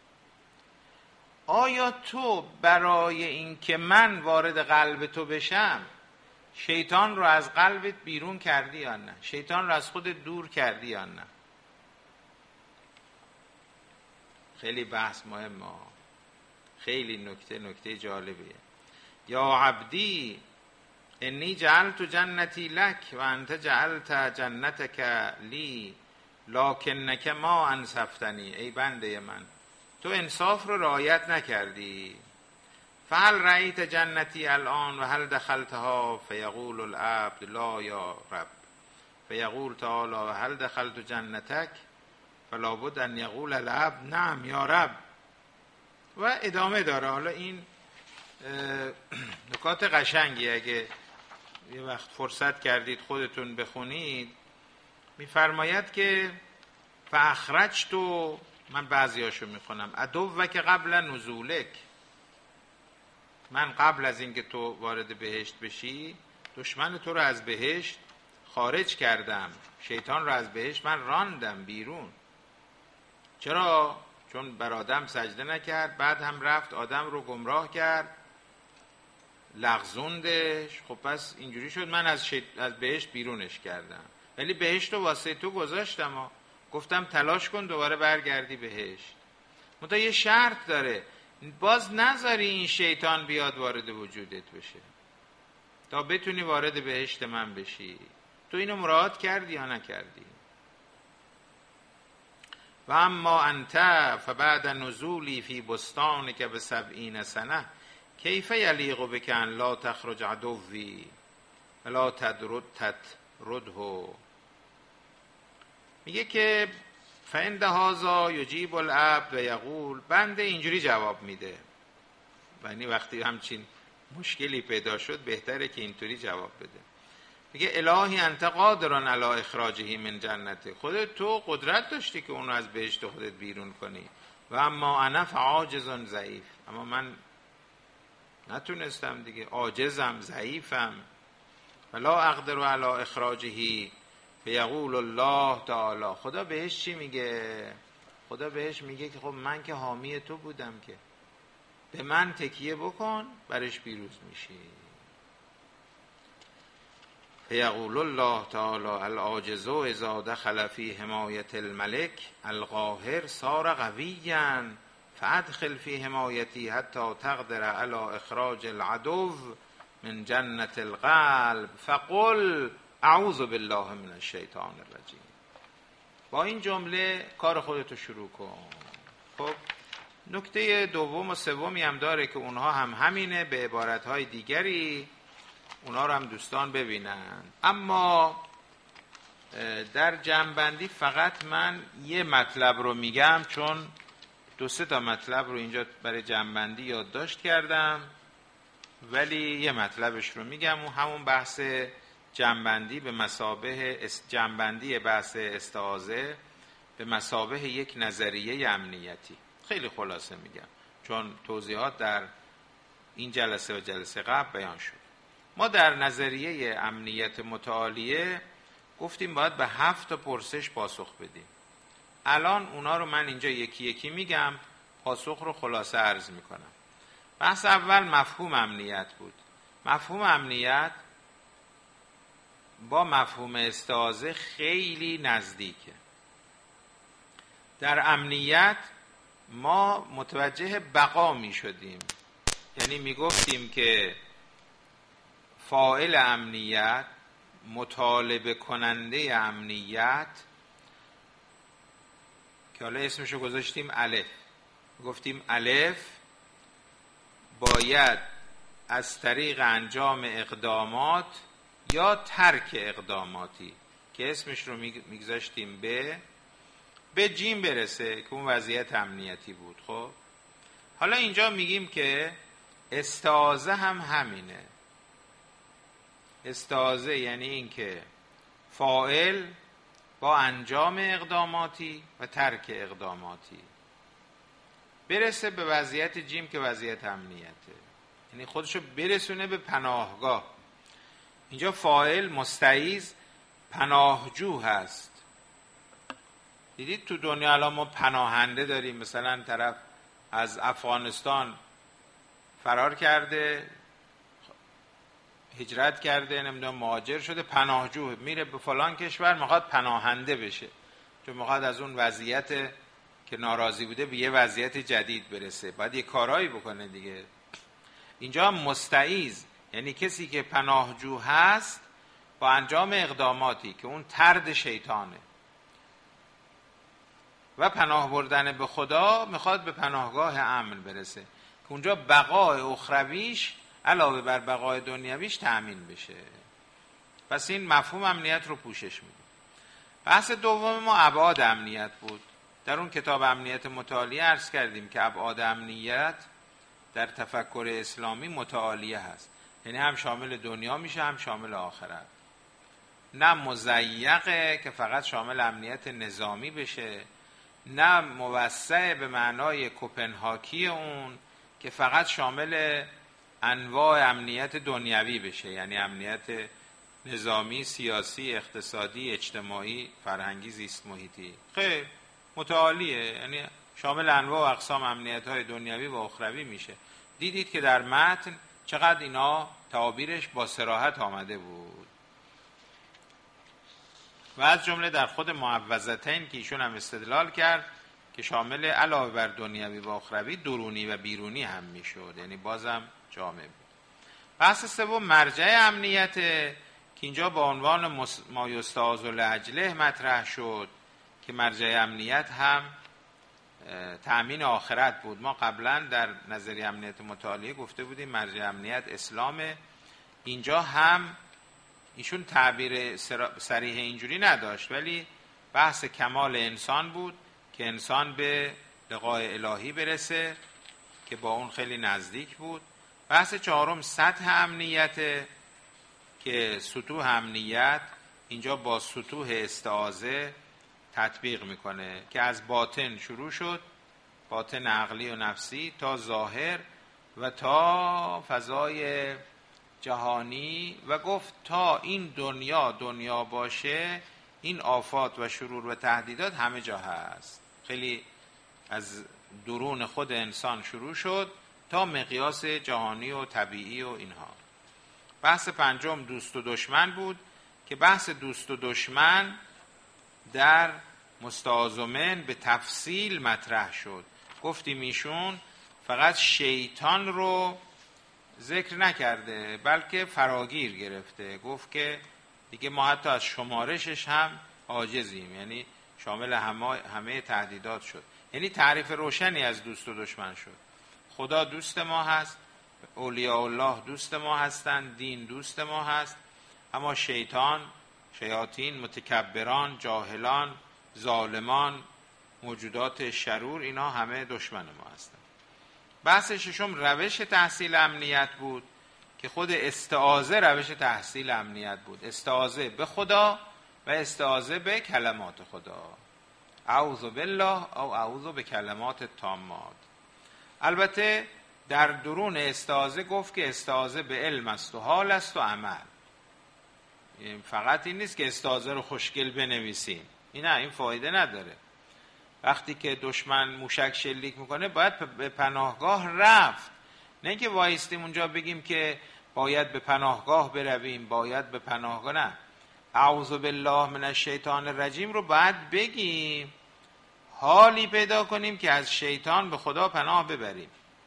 آیا تو برای اینکه من وارد قلب تو بشم شیطان رو از قلبت بیرون کردی یا نه؟ شیطان رو از خودت دور کردی یا نه؟ خیلی بحث مهمه، خیلی نکته جالبیه. یا عبدی انی جعلت جنتی لک و انت جعلت جنتک لی لکنک ما انصفتنی. ای بنده من، تو انصاف رو رعایت نکردی. فهل رأیت جنتی الان و هل دخلتها؟ فیقول العبد لا یا رب، فیقول تعالی و هل دخلت جنتک؟ فلا بد ان یقول العبد نعم یا رب. و ادامه داره. حالا این نکات قشنگی، اگه یه وقت فرصت کردید خودتون بخونید. میفرماید که فاخرجت، من بعضیاشو میخونم، عدوک قبل نزولک، من قبل از اینکه تو وارد بهشت بشی دشمن تو رو از بهشت خارج کردم، شیطان رو از بهشت من راندم بیرون. چرا؟ چون بر آدم سجده نکرد، بعد هم رفت آدم رو گمراه کرد، لغزوندش. خب پس اینجوری شد من از بهشت بیرونش کردم، ولی بهشت رو واسه تو گذاشتم و گفتم تلاش کن دوباره برگردی بهشت. منتها یه شرط داره، باز نذاری این شیطان بیاد وارد وجودت بشه تا بتونی وارد بهشت من بشی. تو اینو مراعات کردی یا نکردی؟ و اما انت فبعد نزولی فی بستانک ب70 سنه کیف یلیق بک ان لا تخرج عدوی ولا تطرده. میگه که فعند هذا یجیب العبد و یقول، بنده اینجوری جواب میده، یعنی وقتی همچین مشکلی پیدا شد بهتره که اینطوری جواب بده. میگه الهی انت قادر علی اخراجه من جنته، خودت تو قدرت داشتی که اونو از بهشت خودت بیرون کنی، و اما انا فعاجز ضعیف، اما من نتونستم دیگه، عاجزم، ضعیفم. ولا اقدر علی اخراجه فیقول الله تعالی. خدا بهش چی میگه؟ خدا بهش میگه که خب من که حامی تو بودم، که به من تکیه بکن برش پیروز میشی. فیقول الله تعالی العاجز اذا دخل فی حمایت الملک القاهر صار قویا فادخل فی حمایتی حتی تقدر علی اخراج العدو من جنت القلب فقل اعوذ بالله من الشیطان الرجیم. با این جمله کار خودتو شروع کن. خب نکته دوم و سومی هم داره که اونها هم همینه به عبارتهای دیگری، اونها رو هم دوستان ببینن. اما در جمع‌بندی فقط من یه مطلب رو میگم، چون 2-3 تا مطلب رو اینجا برای جمع‌بندی یادداشت کردم، ولی یه مطلبش رو میگم، و همون بحث جمع‌بندی به مثابه جمع‌بندی بحث استعاذه به مثابه یک نظریه امنیتی. خیلی خلاصه میگم چون توضیحات در این جلسه و جلسه قبل بیان شد. ما در نظریه امنیت متعالیه گفتیم باید به 7 تا پرسش پاسخ بدیم. الان اونا رو من اینجا یکی یکی میگم، پاسخ رو خلاصه عرض میکنم. بحث اول مفهوم امنیت بود. مفهوم امنیت با مفهوم استعاذه خیلی نزدیکه. در امنیت ما متوجه بقا می شدیم، یعنی می گفتیم که فاعل امنیت، مطالبه کننده امنیت، که حالا اسمشو گذاشتیم الف، گفتیم الف باید از طریق انجام اقدامات یا ترک اقداماتی که اسمش رو میگذاشتیم به جیم برسه که اون وضعیت امنیتی بود. خب حالا اینجا میگیم که استعاذه هم همینه. استعاذه یعنی این که فاعل با انجام اقداماتی و ترک اقداماتی برسه به وضعیت جیم که وضعیت امنیته، یعنی خودشو برسونه به پناهگاه. اینجا فاعل مستعیذ پناهجو هست. دیدید تو دنیا الان ما پناهنده داریم، مثلا طرف از افغانستان فرار کرده، هجرت کرده، نمیدونم مهاجر شده، پناهجو میره به فلان کشور، میخواد پناهنده بشه چون میخواد از اون وضعیت که ناراضی بوده به یه وضعیت جدید برسه، باید یه کارایی بکنه دیگه. اینجا مستعیذ یعنی کسی که پناهجو هست با انجام اقداماتی که اون طرد شیطانه و پناه بردن به خدا، میخواد به پناهگاه امن برسه که اونجا بقای اخرویش علاوه بر بقای دنیویش تأمین بشه. پس این مفهوم امنیت رو پوشش میده. بحث دوم ما ابعاد امنیت بود. در اون کتاب امنیت متعالیه عرض کردیم که ابعاد امنیت در تفکر اسلامی متعالیه هست، یعنی هم شامل دنیا میشه هم شامل آخرت. نه مضیقه که فقط شامل امنیت نظامی بشه، نه موسع به معنای کوپنهاکی اون که فقط شامل انواع امنیت دنیوی بشه، یعنی امنیت نظامی، سیاسی، اقتصادی، اجتماعی، فرهنگی، زیست محیطی. خیلی متعالیه، یعنی شامل انواع و اقسام امنیت های دنیوی و اخروی میشه. دیدید که در متن چقدر اینا تعابیرش با صراحت آمده بود و از جمله در خود معوذتین که ایشون هم استدلال کرد که شامل علاوه بر دنیوی و اخروی درونی و بیرونی هم میشد، یعنی بازم جامع بود. بحث سوم مرجع امنیت که اینجا با عنوان ما یستعاذ لاجله مطرح شد که مرجع امنیت هم تأمین آخرت بود. ما قبلا در نظریه امنیت متعالیه گفته بودیم مرجع امنیت اسلامه. اینجا هم ایشون تعبیر صریح اینجوری نداشت، ولی بحث کمال انسان بود که انسان به لقای الهی برسه که با اون خیلی نزدیک بود. بحث چهارم سطح امنیت که سطوح امنیت اینجا با سطوح استعاذه تطبیق میکنه که از باطن شروع شد، باطن عقلی و نفسی، تا ظاهر و تا فضای جهانی، و گفت تا این دنیا باشه این آفات و شرور و تهدیدات همه جا هست. خیلی از درون خود انسان شروع شد تا مقیاس جهانی و طبیعی و اینها. بحث پنجم دوست و دشمن بود که بحث دوست و دشمن در مستعاذمن به تفصیل مطرح شد. گفتیم ایشون فقط شیطان رو ذکر نکرده بلکه فراگیر گرفته، گفت که دیگه ما حتی از شمارشش هم عاجزیم، یعنی شامل همه تهدیدات شد. یعنی تعریف روشنی از دوست و دشمن شد. خدا دوست ما هست، اولیاء الله دوست ما هستند، دین دوست ما هست، اما شیاطین، متکبران، جاهلان، ظالمان، موجودات شرور، اینا همه دشمن ما هستند. بحث ششم روش تحصیل امنیت بود که خود استعاذه روش تحصیل امنیت بود. استعاذه به خدا و استعاذه به کلمات خدا. اعوذ بالله او اعوذ بکلمات تامات. البته در درون استعاذه گفت که استعاذه به علم است و حال است و عمل. فقط این نیست که استعاذه رو خوشگل بنویسیم، این فایده نداره. وقتی که دشمن موشک شلیک میکنه باید به پناهگاه رفت، نه که وایستیم اونجا بگیم که باید به پناهگاه برویم، باید به پناهگاه. نه، اعوذ بالله من الشیطان الرجیم رو باید بگیم، حالی پیدا کنیم که از شیطان به خدا پناه ببریم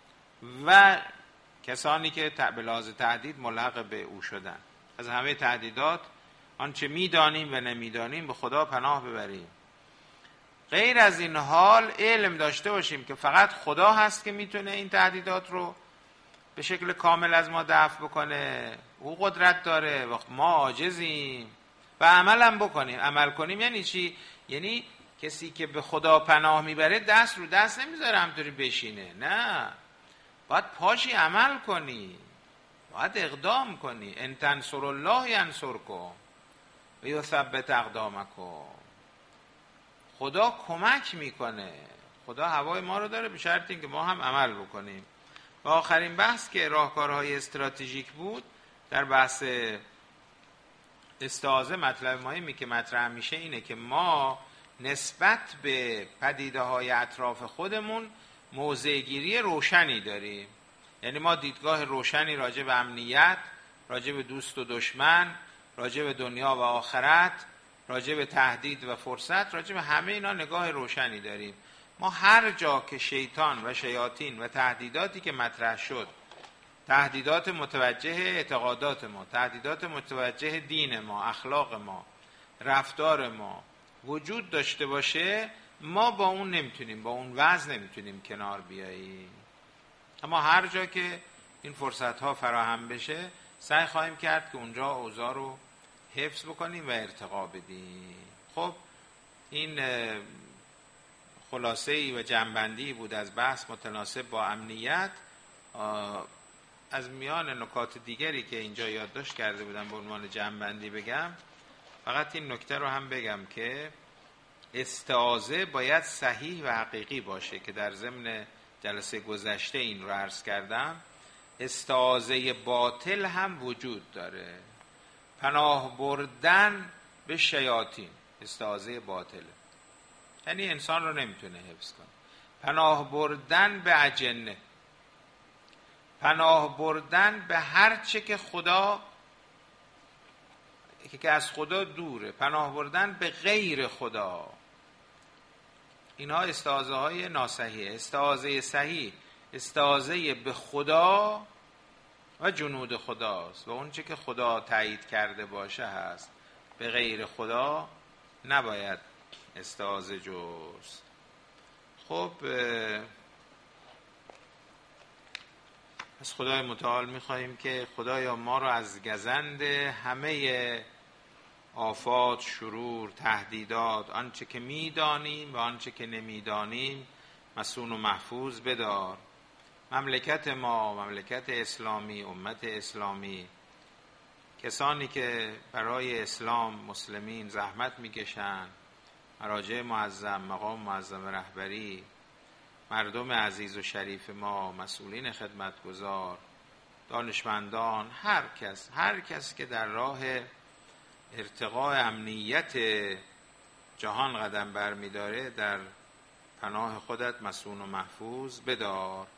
و کسانی که به لحاظ تهدید ملحق به او شدن از همه تهدیدات آنچه میدانیم و نمیدانیم به خدا پناه ببریم. غیر از این حال علم داشته باشیم که فقط خدا هست که میتونه این تهدیدات رو به شکل کامل از ما دفع بکنه. او قدرت داره و ما عاجزیم. و عمل هم بکنیم. عمل کنیم یعنی چی؟ یعنی کسی که به خدا پناه میبره دست رو دست نمیذاره همطوری بشینه، نه، باید پاشی عمل کنی، باید اقدام کنی. ان تنصر الله ینصرکم و یثبت اقدامکم. خدا کمک میکنه، خدا هوای ما رو داره، به شرط اینکه ما هم عمل بکنیم. و آخرین بحث که راهکارهای استراتژیک بود، در بحث استعاذه مطلب مهمی که مطرح میشه اینه که ما نسبت به پدیده‌های اطراف خودمون موضع‌گیری روشنی داریم. یعنی ما دیدگاه روشنی راجع به امنیت، راجع به دوست و دشمن، راجع به دنیا و آخرت، راجع به تهدید و فرصت، راجع به همه اینا نگاه روشنی داریم. ما هر جا که شیطان و شیاطین و تهدیداتی که مطرح شد، تهدیدات متوجه اعتقادات ما، تهدیدات متوجه دین ما، اخلاق ما، رفتار ما وجود داشته باشه، ما با اون نمیتونیم، با اون وضع نمیتونیم کنار بیاییم. اما هر جا که این فرصت ها فراهم بشه سعی خواهیم کرد که اونجا اوضاع رو حفظ بکنیم و ارتقا بدیم. خب این خلاصه‌ای و جمع‌بندی بود از بحث متناسب با امنیت. از میان نکات دیگری که اینجا یادداشت کرده بودم به عنوان جمع‌بندی بگم، فقط این نکته رو هم بگم که استعاذه باید صحیح و حقیقی باشه که در ضمن جلسه گذشته این رو عرض کردم. استعاذه باطل هم وجود داره. پناه بردن به شیاطین استعاذه باطله، یعنی انسان رو نمیتونه حفظ کنه. پناه بردن به اجنه، پناه بردن به هر چه که خدا که از خدا دوره، پناه بردن به غیر خدا، اینها استعاذه های ناصحیحه. استعاذه صحیح استعاذه به خدا و جنود خداست و اون چه که خدا تایید کرده باشه هست. به غیر خدا نباید استعاذه جست. خب از خدای متعال می‌خواهیم که خدایا ما رو از گزند همه آفات، شرور، تهدیدات، آنچه که می‌دانیم و آنچه که نمی‌دانیم مصون و محفوظ بدار. مملکت ما، مملکت اسلامی، امت اسلامی، کسانی که برای اسلام مسلمین زحمت می‌کشند، مراجع معظم، مقام معظم رهبری، مردم عزیز و شریف ما، مسئولین خدمتگزار، دانشمندان، هر کس که در راه ارتقاء امنیت جهان قدم برمی‌داره، در پناه خودت مصون و محفوظ بدار.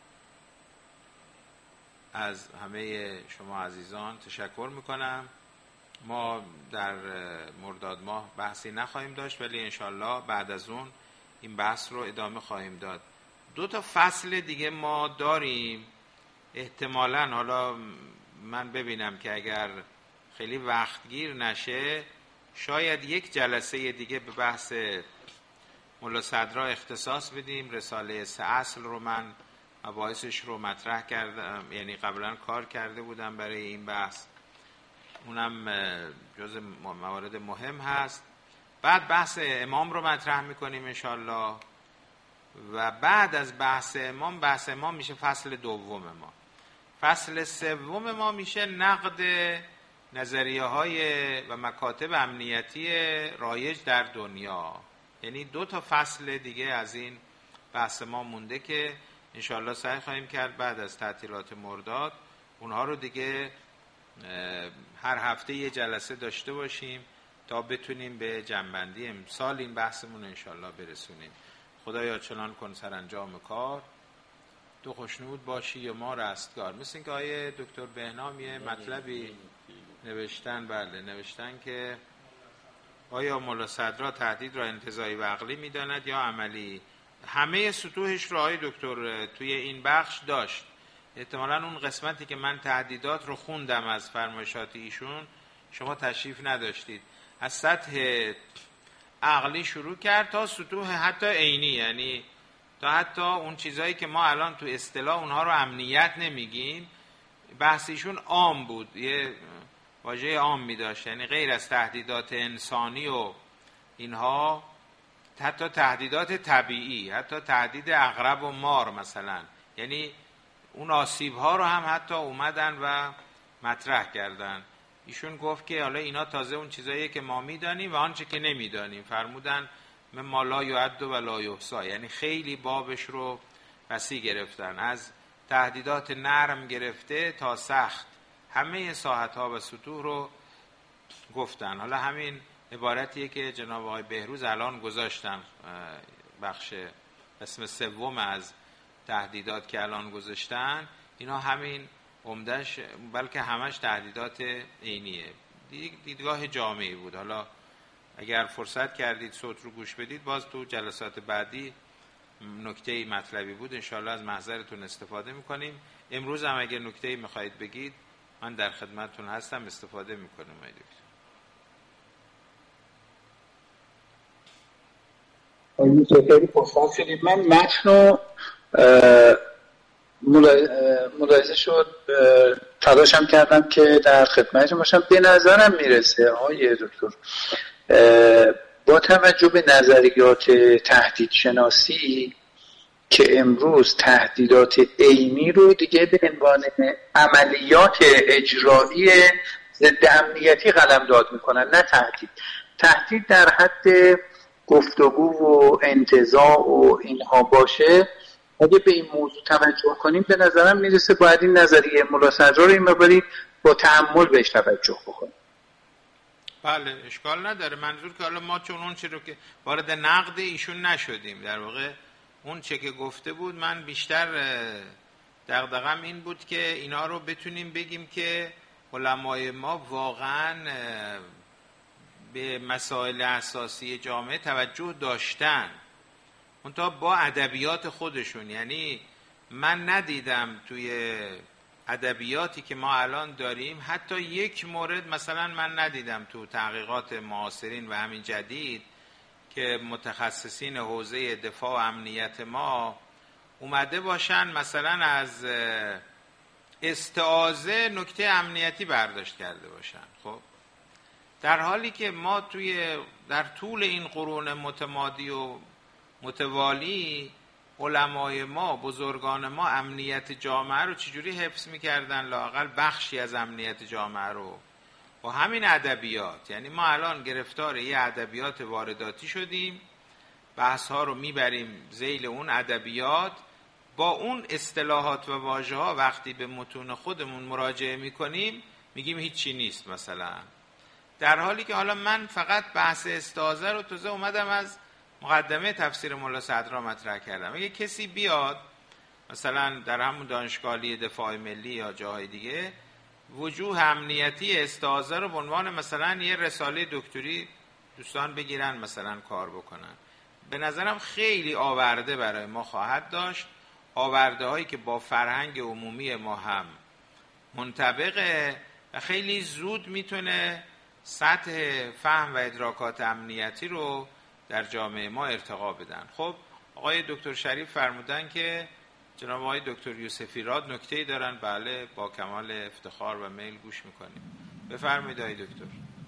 از همه شما عزیزان تشکر میکنم. ما در مرداد ماه بحثی نخواهیم داشت، ولی انشالله بعد از اون این بحث رو ادامه خواهیم داد. 2 فصل دیگه ما داریم احتمالاً. حالا من ببینم که اگر خیلی وقتگیر نشه شاید 1 جلسه دیگه به بحث ملا صدرا اختصاص بدیم. رساله 3 اصل رو من مباحثش رو مطرح کردم، یعنی قبلا کار کرده بودم برای این بحث، اونم جز موارد مهم هست. بعد بحث امام رو مطرح میکنیم انشالله و بعد از بحث امام میشه فصل 2 ما. فصل 3 ما میشه نقد نظریه های و مکاتب امنیتی رایج در دنیا. یعنی 2 فصل دیگه از این بحث ما مونده که انشالله سعی خواهیم کرد بعد از تعطیلات مرداد اونها رو دیگه هر هفته 1 جلسه داشته باشیم تا بتونیم به جنبندی امسال این بحثمون انشالله برسونیم. خدایا چنان کن سرانجام کار، تو خوشنود باشی و ما رستگار. مثل این که آیه دکتر بهنام یه مطلبی نوشتن که آیا ملا صدرا تهدید را انتزاعی و عقلی می‌داند یا عملی؟ همه سطوحش رو آیه دکتر توی این بخش داشت. احتمالاً اون قسمتی که من تهدیدات رو خوندم از فرمایشات ایشون شما تشریف نداشتید. از سطح عقلی شروع کرد تا سطوح حتی عینی، یعنی تا حتی اون چیزایی که ما الان تو اصطلاح اونها رو امنیت نمیگیم، بحثیشون عام بود، یه واژه عام می داشت، یعنی غیر از تهدیدات انسانی و اینها، حتی تهدیدات طبیعی، حتی تهدید عقرب و مار مثلا، یعنی اون آسیب ها رو هم حتی اومدن و مطرح کردن. ایشون گفت که حالا اینا تازه اون چیزاییه که ما میدانیم و آنچه که نمیدانیم. فرمودن مما لا یعد و لا یحصی، یعنی خیلی بابش رو وسیع گرفتن، از تهدیدات نرم گرفته تا سخت، همه ساحت ها و سطوح رو گفتن. حالا همین عبارتیه که جناب آقای بهروز الان گذاشتن، بخش قسم سوم از تهدیدات که الان گذاشتن، اینا همین عمدش، بلکه همش تهدیدات عینیه. دیدگاه جامعی بود. حالا اگر فرصت کردید صوت رو گوش بدید، باز تو جلسات بعدی نکته مطلبی بود، انشاءالله از محضرتون استفاده میکنیم. امروز هم اگر نکته میخواهید بگید من در خدمتتون هستم، استفاده میکنم. خیلی خوشحال شدیم. من متن رو ملاحظه شد، تلاشم کردم که در خدمتتون باشم. به نظرم میرسه آقای دکتر با توجه به نظریات تهدید شناسی که امروز تهدیدات عینی رو دیگه به عنوان عملیات اجرایی ضد امنیتی قلمداد میکنن، نه تهدید در حد گفتگو و انتزاع و اینها باشه. اگه به این موضوع توجه کنیم به نظرم میرسه باید این نظریه ملا سجاد رو این مبارید با تأمل بهش توجه بکنیم. بله اشکال نداره. منظور که حالا ما چون اون چه رو که وارد نقد ایشون نشدیم، در واقع اون چه که گفته بود، من بیشتر دغدغه‌م این بود که اینا رو بتونیم بگیم که علمای ما واقعاً به مسائل اساسی جامعه توجه داشتن، منتها با ادبیات خودشون. یعنی من ندیدم توی ادبیاتی که ما الان داریم حتی یک مورد، مثلا من ندیدم تو تحقیقات معاصرین و همین جدید که متخصصین حوزه دفاع و امنیت ما اومده باشن مثلا از استعاضه نکته امنیتی برداشت کرده باشن. خب در حالی که ما در طول این قرون متمادی و متوالی علمای ما، بزرگان ما، امنیت جامعه رو چجوری حفظ میکردن، لااقل بخشی از امنیت جامعه رو با همین ادبیات. یعنی ما الان گرفتار یه ادبیات وارداتی شدیم، بحث ها رو میبریم ذیل اون ادبیات، با اون اصطلاحات و واژه ها وقتی به متون خودمون مراجعه میکنیم میگیم هیچی نیست مثلا. در حالی که حالا من فقط بحث استعاضه رو تازه اومدم از مقدمه تفسیر مولا صدرا مطرح کردم. اگه کسی بیاد مثلا در همون دانشگاه دفاع ملی یا جاهای دیگه وجوه امنیتی استعاضه رو به عنوان مثلا یه رساله دکتری دوستان بگیرن مثلا کار بکنن، به نظرم خیلی آورده برای ما خواهد داشت، آورده هایی که با فرهنگ عمومی ما هم منطبقه و خیلی زود میتونه سطح فهم و ادراکات امنیتی رو در جامعه ما ارتقا بدن. خب آقای دکتر شریف فرمودن که جناب آقای دکتر یوسفی راد نکته‌ای دارن. بله با کمال افتخار و میل گوش میکنیم. بفرمایید آقای دکتر.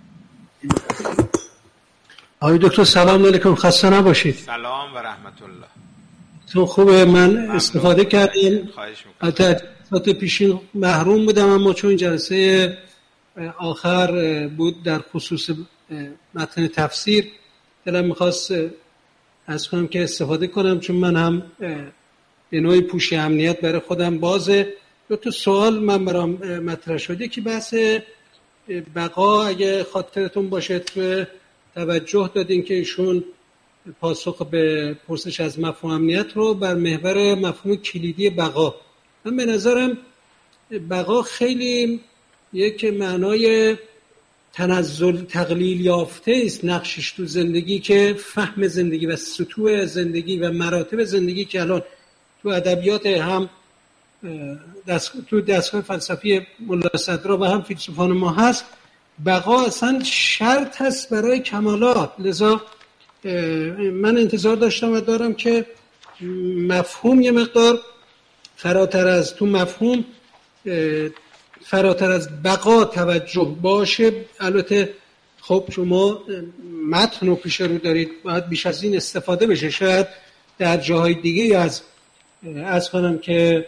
آقای دکتر سلام علیکم، خسته نباشید. سلام و رحمت الله. تو خوبه؟ من استفاده کردیم خواهش میکنم. البته پیشین محروم بودم، اما چون جلسه آخر بود در خصوص متن تفسیر دلم میخواست از کنم که استفاده کنم، چون من هم به نوعی پوشی امنیت برای خودم بازه. دو تا سوال من برام مطرح شده که بحث بقا، اگه خاطرتون باشه تو توجه دادین که ایشون پاسخ به پرسش از مفهوم امنیت رو بر محور مفهوم کلیدی بقا. من به نظرم بقا خیلی یک معنای تنزل تقلیل یافته است نقشش تو زندگی، که فهم زندگی و سطوح زندگی و مراتب زندگی که الان تو ادبیات هم تو دستگاه فلسفی مولا صدرا و هم فیلسوفان ما هست، بقا اصلا شرط هست برای کمالات. لذا من انتظار داشتم و دارم که مفهوم یه مقدار فراتر از تو مفهوم فراتر از بقا توجه باشه. البته خب شما متن رو پیش رو دارید، باید بیش از این استفاده بشه. شاید در جاهای دیگه از کنم که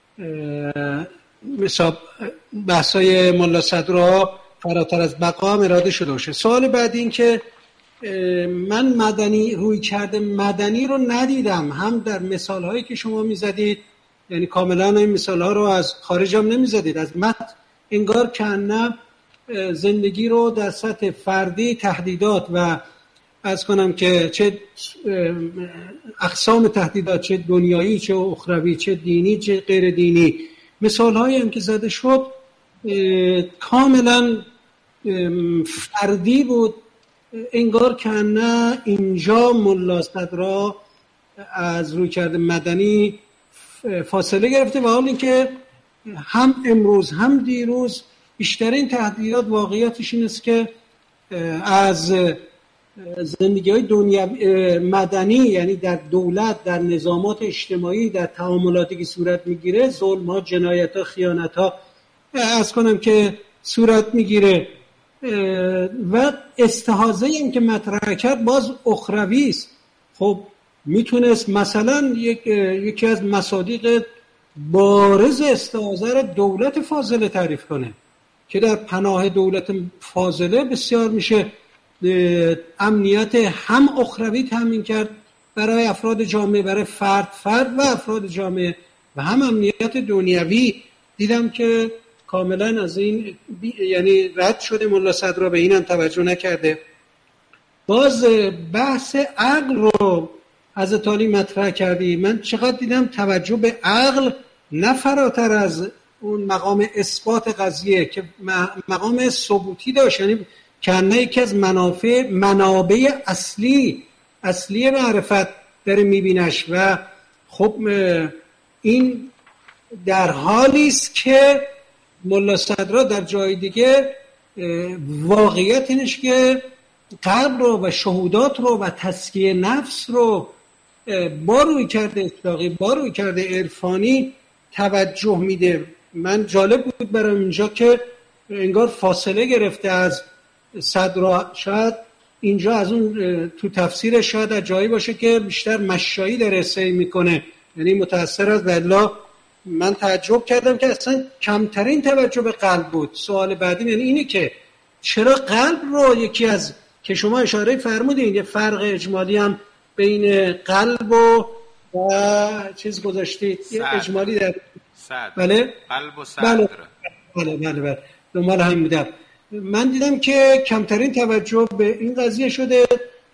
مثلا بحثای ملا صدرها فراتر از بقا هم اراده شده باشه. سوال بعد این که من روی کرده مدنی رو ندیدم، هم در مثال هایی که شما میزدید، یعنی کاملا این مثال ها رو از خارج هم نمیزدید، از متن انگار که نه زندگی رو در سطح فردی تهدیدات و از کنم که چه اقسام تهدیدات، چه دنیایی چه اخروی چه دینی چه غیر دینی، مثال هایی هم که زده شد کاملا فردی بود. انگار که نه اینجا ملا صدرا از رویکرد مدنی فاصله گرفته، و حال اینکه هم امروز هم دیروز بیشترین تهدیدات واقعیتش این است که از زندگی‌های دنیا مدنی، یعنی در دولت، در نظامات اجتماعی، در تعاملاتی که صورت میگیره، ظلم‌ها، جنایت‌ها، خیانت‌ها از کنم که صورت میگیره. و استحاضه این که مطرح کرد باز اخروی است. خب میتونست مثلا یکی از مصادیق بارز استحاضه را دولت فاضله تعریف کنه که در پناه دولت فاضله بسیار میشه امنیت هم اخروی تامین کرد برای افراد جامعه، برای فرد و افراد جامعه، و هم امنیت دنیوی. دیدم که کاملا از این یعنی رد شده، ملا صدرا به اینم توجه نکرده. باز بحث عقل رو حضرت علی مطرح کردی. من چقدر دیدم توجه به عقل نه فراتر از اون مقام اثبات قضیه که مقام ثبوتی داشت، یعنی کنه یکی از منابع اصلی معرفت داره میبینش. و خب این در حالی است که ملا صدرا در جای دیگه واقعیت اینش که قلب رو و شهودات رو و تزکیه نفس رو با روی کرده اطلاقی، با روی کرده عرفانی توجه میده. من جالب بود برام اینجا که انگار فاصله گرفته از صدرا. شاید اینجا از اون تو تفسیر شاید از جایی باشه که بیشتر مشایی داره سعی میکنه، یعنی متأثر از والله. من تعجب کردم که اصلا کمترین توجه به قلب بود. سوال بعدی یعنی اینه که چرا قلب رو یکی از که شما اشاره فرمودین یه فرق اجمالی هم بین قلب و چیز گذاشتید، یه اجمالی در صدر. بله قلب و صدر. بله دنبال همین بودم. من دیدم که کمترین توجه به این قضیه شده.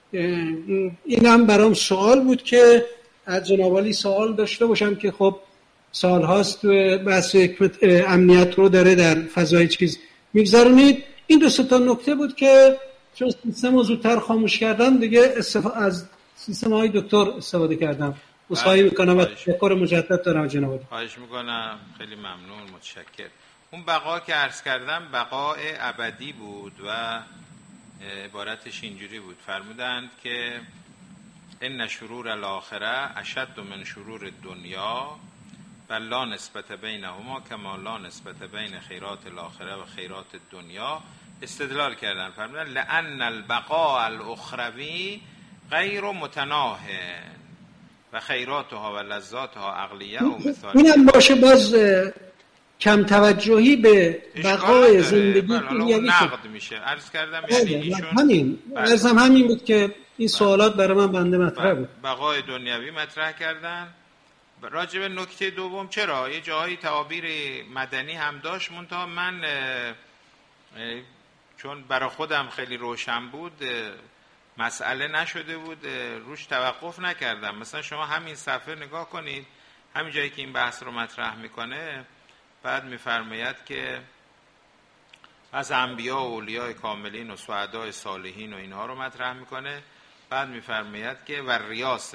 این هم برام سوال بود که از جناب عالی سوال داشته باشم که خب سال هاست بحث امنیت رو داره در فضای چیز میگذرونید. این دو تا نکته بود که چون سیستم رو زودتر خاموش کردم دیگه از سیستم های دکتر استفاده کردم. مصاحبه میکنم و تشکر مجدد دارم جناب عالی. خواهش میکنم، خیلی ممنون، متشکر. اون بقا که عرض کردم بقاء ابدی بود و عبارتش اینجوری بود، فرمودند که ان شرور الاخره اشد من شرور الدنیا و لا نسبت بینهما کما لا نسبت بین خیرات الاخره و خیرات الدنیا. استدلال کردن فرمودن لان البقاء الاخروی غیر متناهن و خیراتها و لذاتها عقلیه و مثال. اینم باشه باز کم توجهی به بقای زندگی دنیوی نقد میشه. عرض کردم یعنی ایشون همین بود که این سوالات برای من بنده مطرح بود. بقای دنیوی مطرح کردن. راجع به نکته دوم چرا یه جایی تعابیر مدنی هم داشت، منتها من چون برای خودم خیلی روشن بود مسئله نشده بود روش توقف نکردم. مثلا شما همین صفحه نگاه کنید، همین جایی که این بحث رو مطرح میکنه، بعد میفرماید که از انبیا و اولیاء کاملین و سعداء صالحین و اینها رو مطرح میکنه. بعد میفرماید که و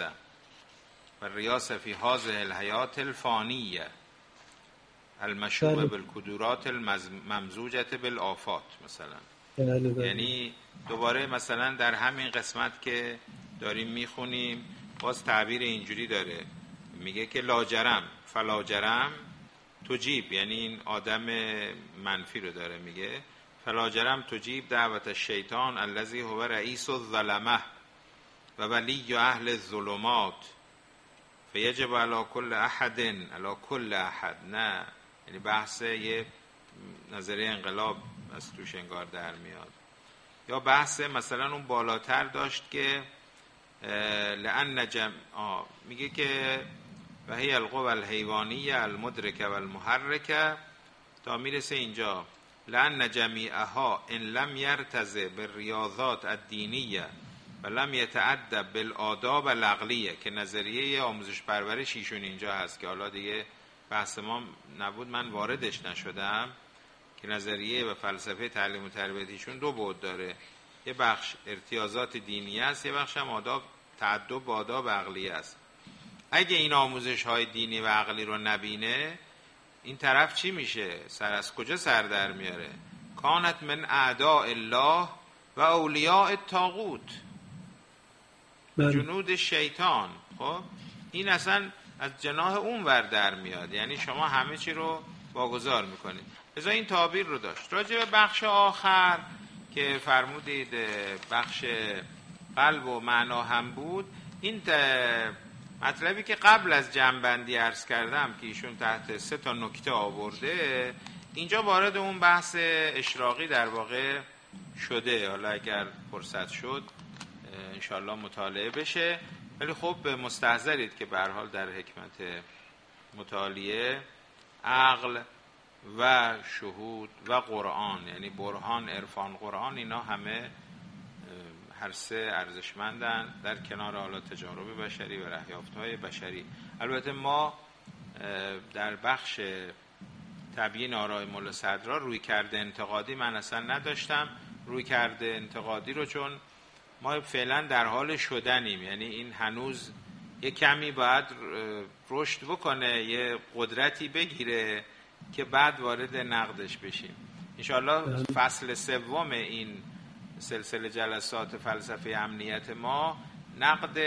ریاسه فی هذه الحیات الفانیه المشوبه بالکدورات الممزوجه بالآفات مثلا. یعنی دوباره مثلا در همین قسمت که داریم میخونیم باز تعبیر اینجوری داره، میگه که لاجرم فلاجرم تجیب، یعنی این آدم منفی رو داره میگه، فلا جرم تجیب دعوت الشیطان الذی هو رئیس الظلمه و ولی اهل الظلمات فیجب علی کل احد، علی کل احد، نه یعنی بحث یه نظریه انقلاب از توش انگار در میاد. یا بحث مثلا اون بالاتر داشت که لأن میگه که و هی القوى الحیوانیه المدرکه و المحرکه تا میرسه اینجا لأن جمیعها ان لم یرتضی بالریاضات الدینیه و لم یتأدب بالآداب العقلیه، که نظریه آموزش پرورش ایشون اینجا هست که حالا دیگه بحث ما نبود، من واردش نشدم، که نظریه و فلسفه تعلیم و تربیتیشون دو بعد داره، یه بخش ارتیاضات دینی است، یه بخش هم آداب تأدب با آداب عقلی است. اگه این آموزش های دینی و عقلی رو نبینه، این طرف چی میشه؟ از کجا سر در میاره؟ کانت من اعداء الله و اولیاء الطاغوت، جنود شیطان. خب این اصلا از جناح اون ور در میاد، یعنی شما همه چی رو واگذار میکنید. لذا این تعبیر رو داشت. راجع به بخش آخر که فرمودید بخش قلب و معنا هم بود، این مطلبی که قبل از جمع‌بندی عرض کردم که ایشون تحت 3 نکته آورده، اینجا وارد اون بحث اشراقی در واقع شده. حالا اگر فرصت شد انشاءالله مطالعه بشه، ولی خب مستحضرید که به هر حال در حکمت مطالعه عقل و شهود و قرآن، یعنی برهان، عرفان، قرآن، اینا همه هر سه ارزشمندن در کنار حالا تجارب بشری و رهیافت‌های بشری. البته ما در بخش تبیین آراء مولا صدرا روی کرده انتقادی من اصلا نداشتم. روی کرده انتقادی رو چون ما فعلا در حال شدنیم، یعنی این هنوز یه کمی باید رشد بکنه، یه قدرتی بگیره که بعد وارد نقدش بشیم. انشاءالله فصل 3 این سلسله جلسات فلسفه امنیت ما نقد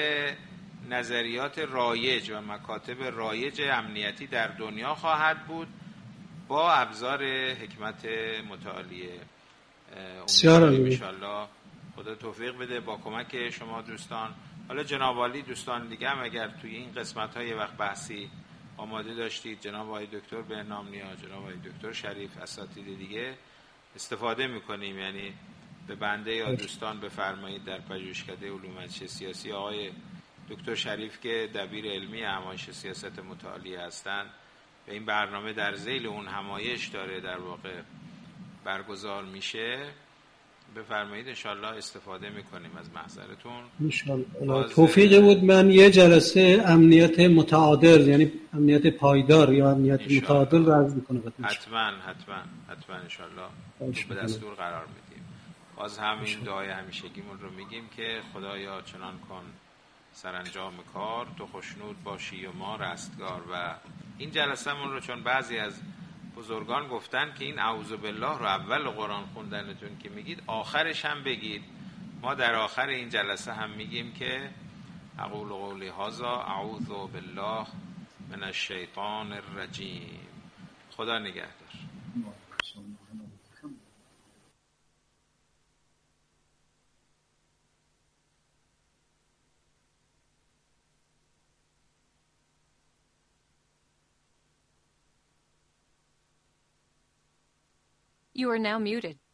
نظریات رایج و مکاتب رایج امنیتی در دنیا خواهد بود با ابزار حکمت متعالیه. امیدواریم انشاءالله خدا توفیق بده با کمک شما دوستان. حالا جناب عالی دوستان دیگه هم اگر توی این قسمت های وقت بحثی آماده داشتید، جناب آقای دکتر بهنام نیا، جناب آقای دکتر شریف، اساتید دیگه، استفاده میکنیم. یعنی به بنده یا دوستان بفرمایید در پژوهشکده علوم اندیشه سیاسی آقای دکتر شریف که دبیر علمی همایش سیاست متعالیه هستند و این برنامه در ذیل اون همایش داره در واقع برگزار میشه، بفرمایید انشالله استفاده میکنیم از محضرتون انشالله. توفیقی بود من یه جلسه امنیت متعادل، یعنی امنیت پایدار یا امنیت متعادل رو عرض میکنم. حتما انشالله به دستور قرار میدیم. باز همین دعای همیشگیمون رو میگیم که خدایا چنان کن سرانجام کار، تو خوشنود باشی و ما رستگار. و این جلسه‌مون رو چون بعضی از بزرگان گفتن که این اعوذ بالله رو اول قرآن خوندنتون که میگید آخرش هم بگید، ما در آخر این جلسه هم میگیم که اقول قولی هذا اعوذ بالله من الشیطان الرجیم. خدا نگهدار. You are now muted.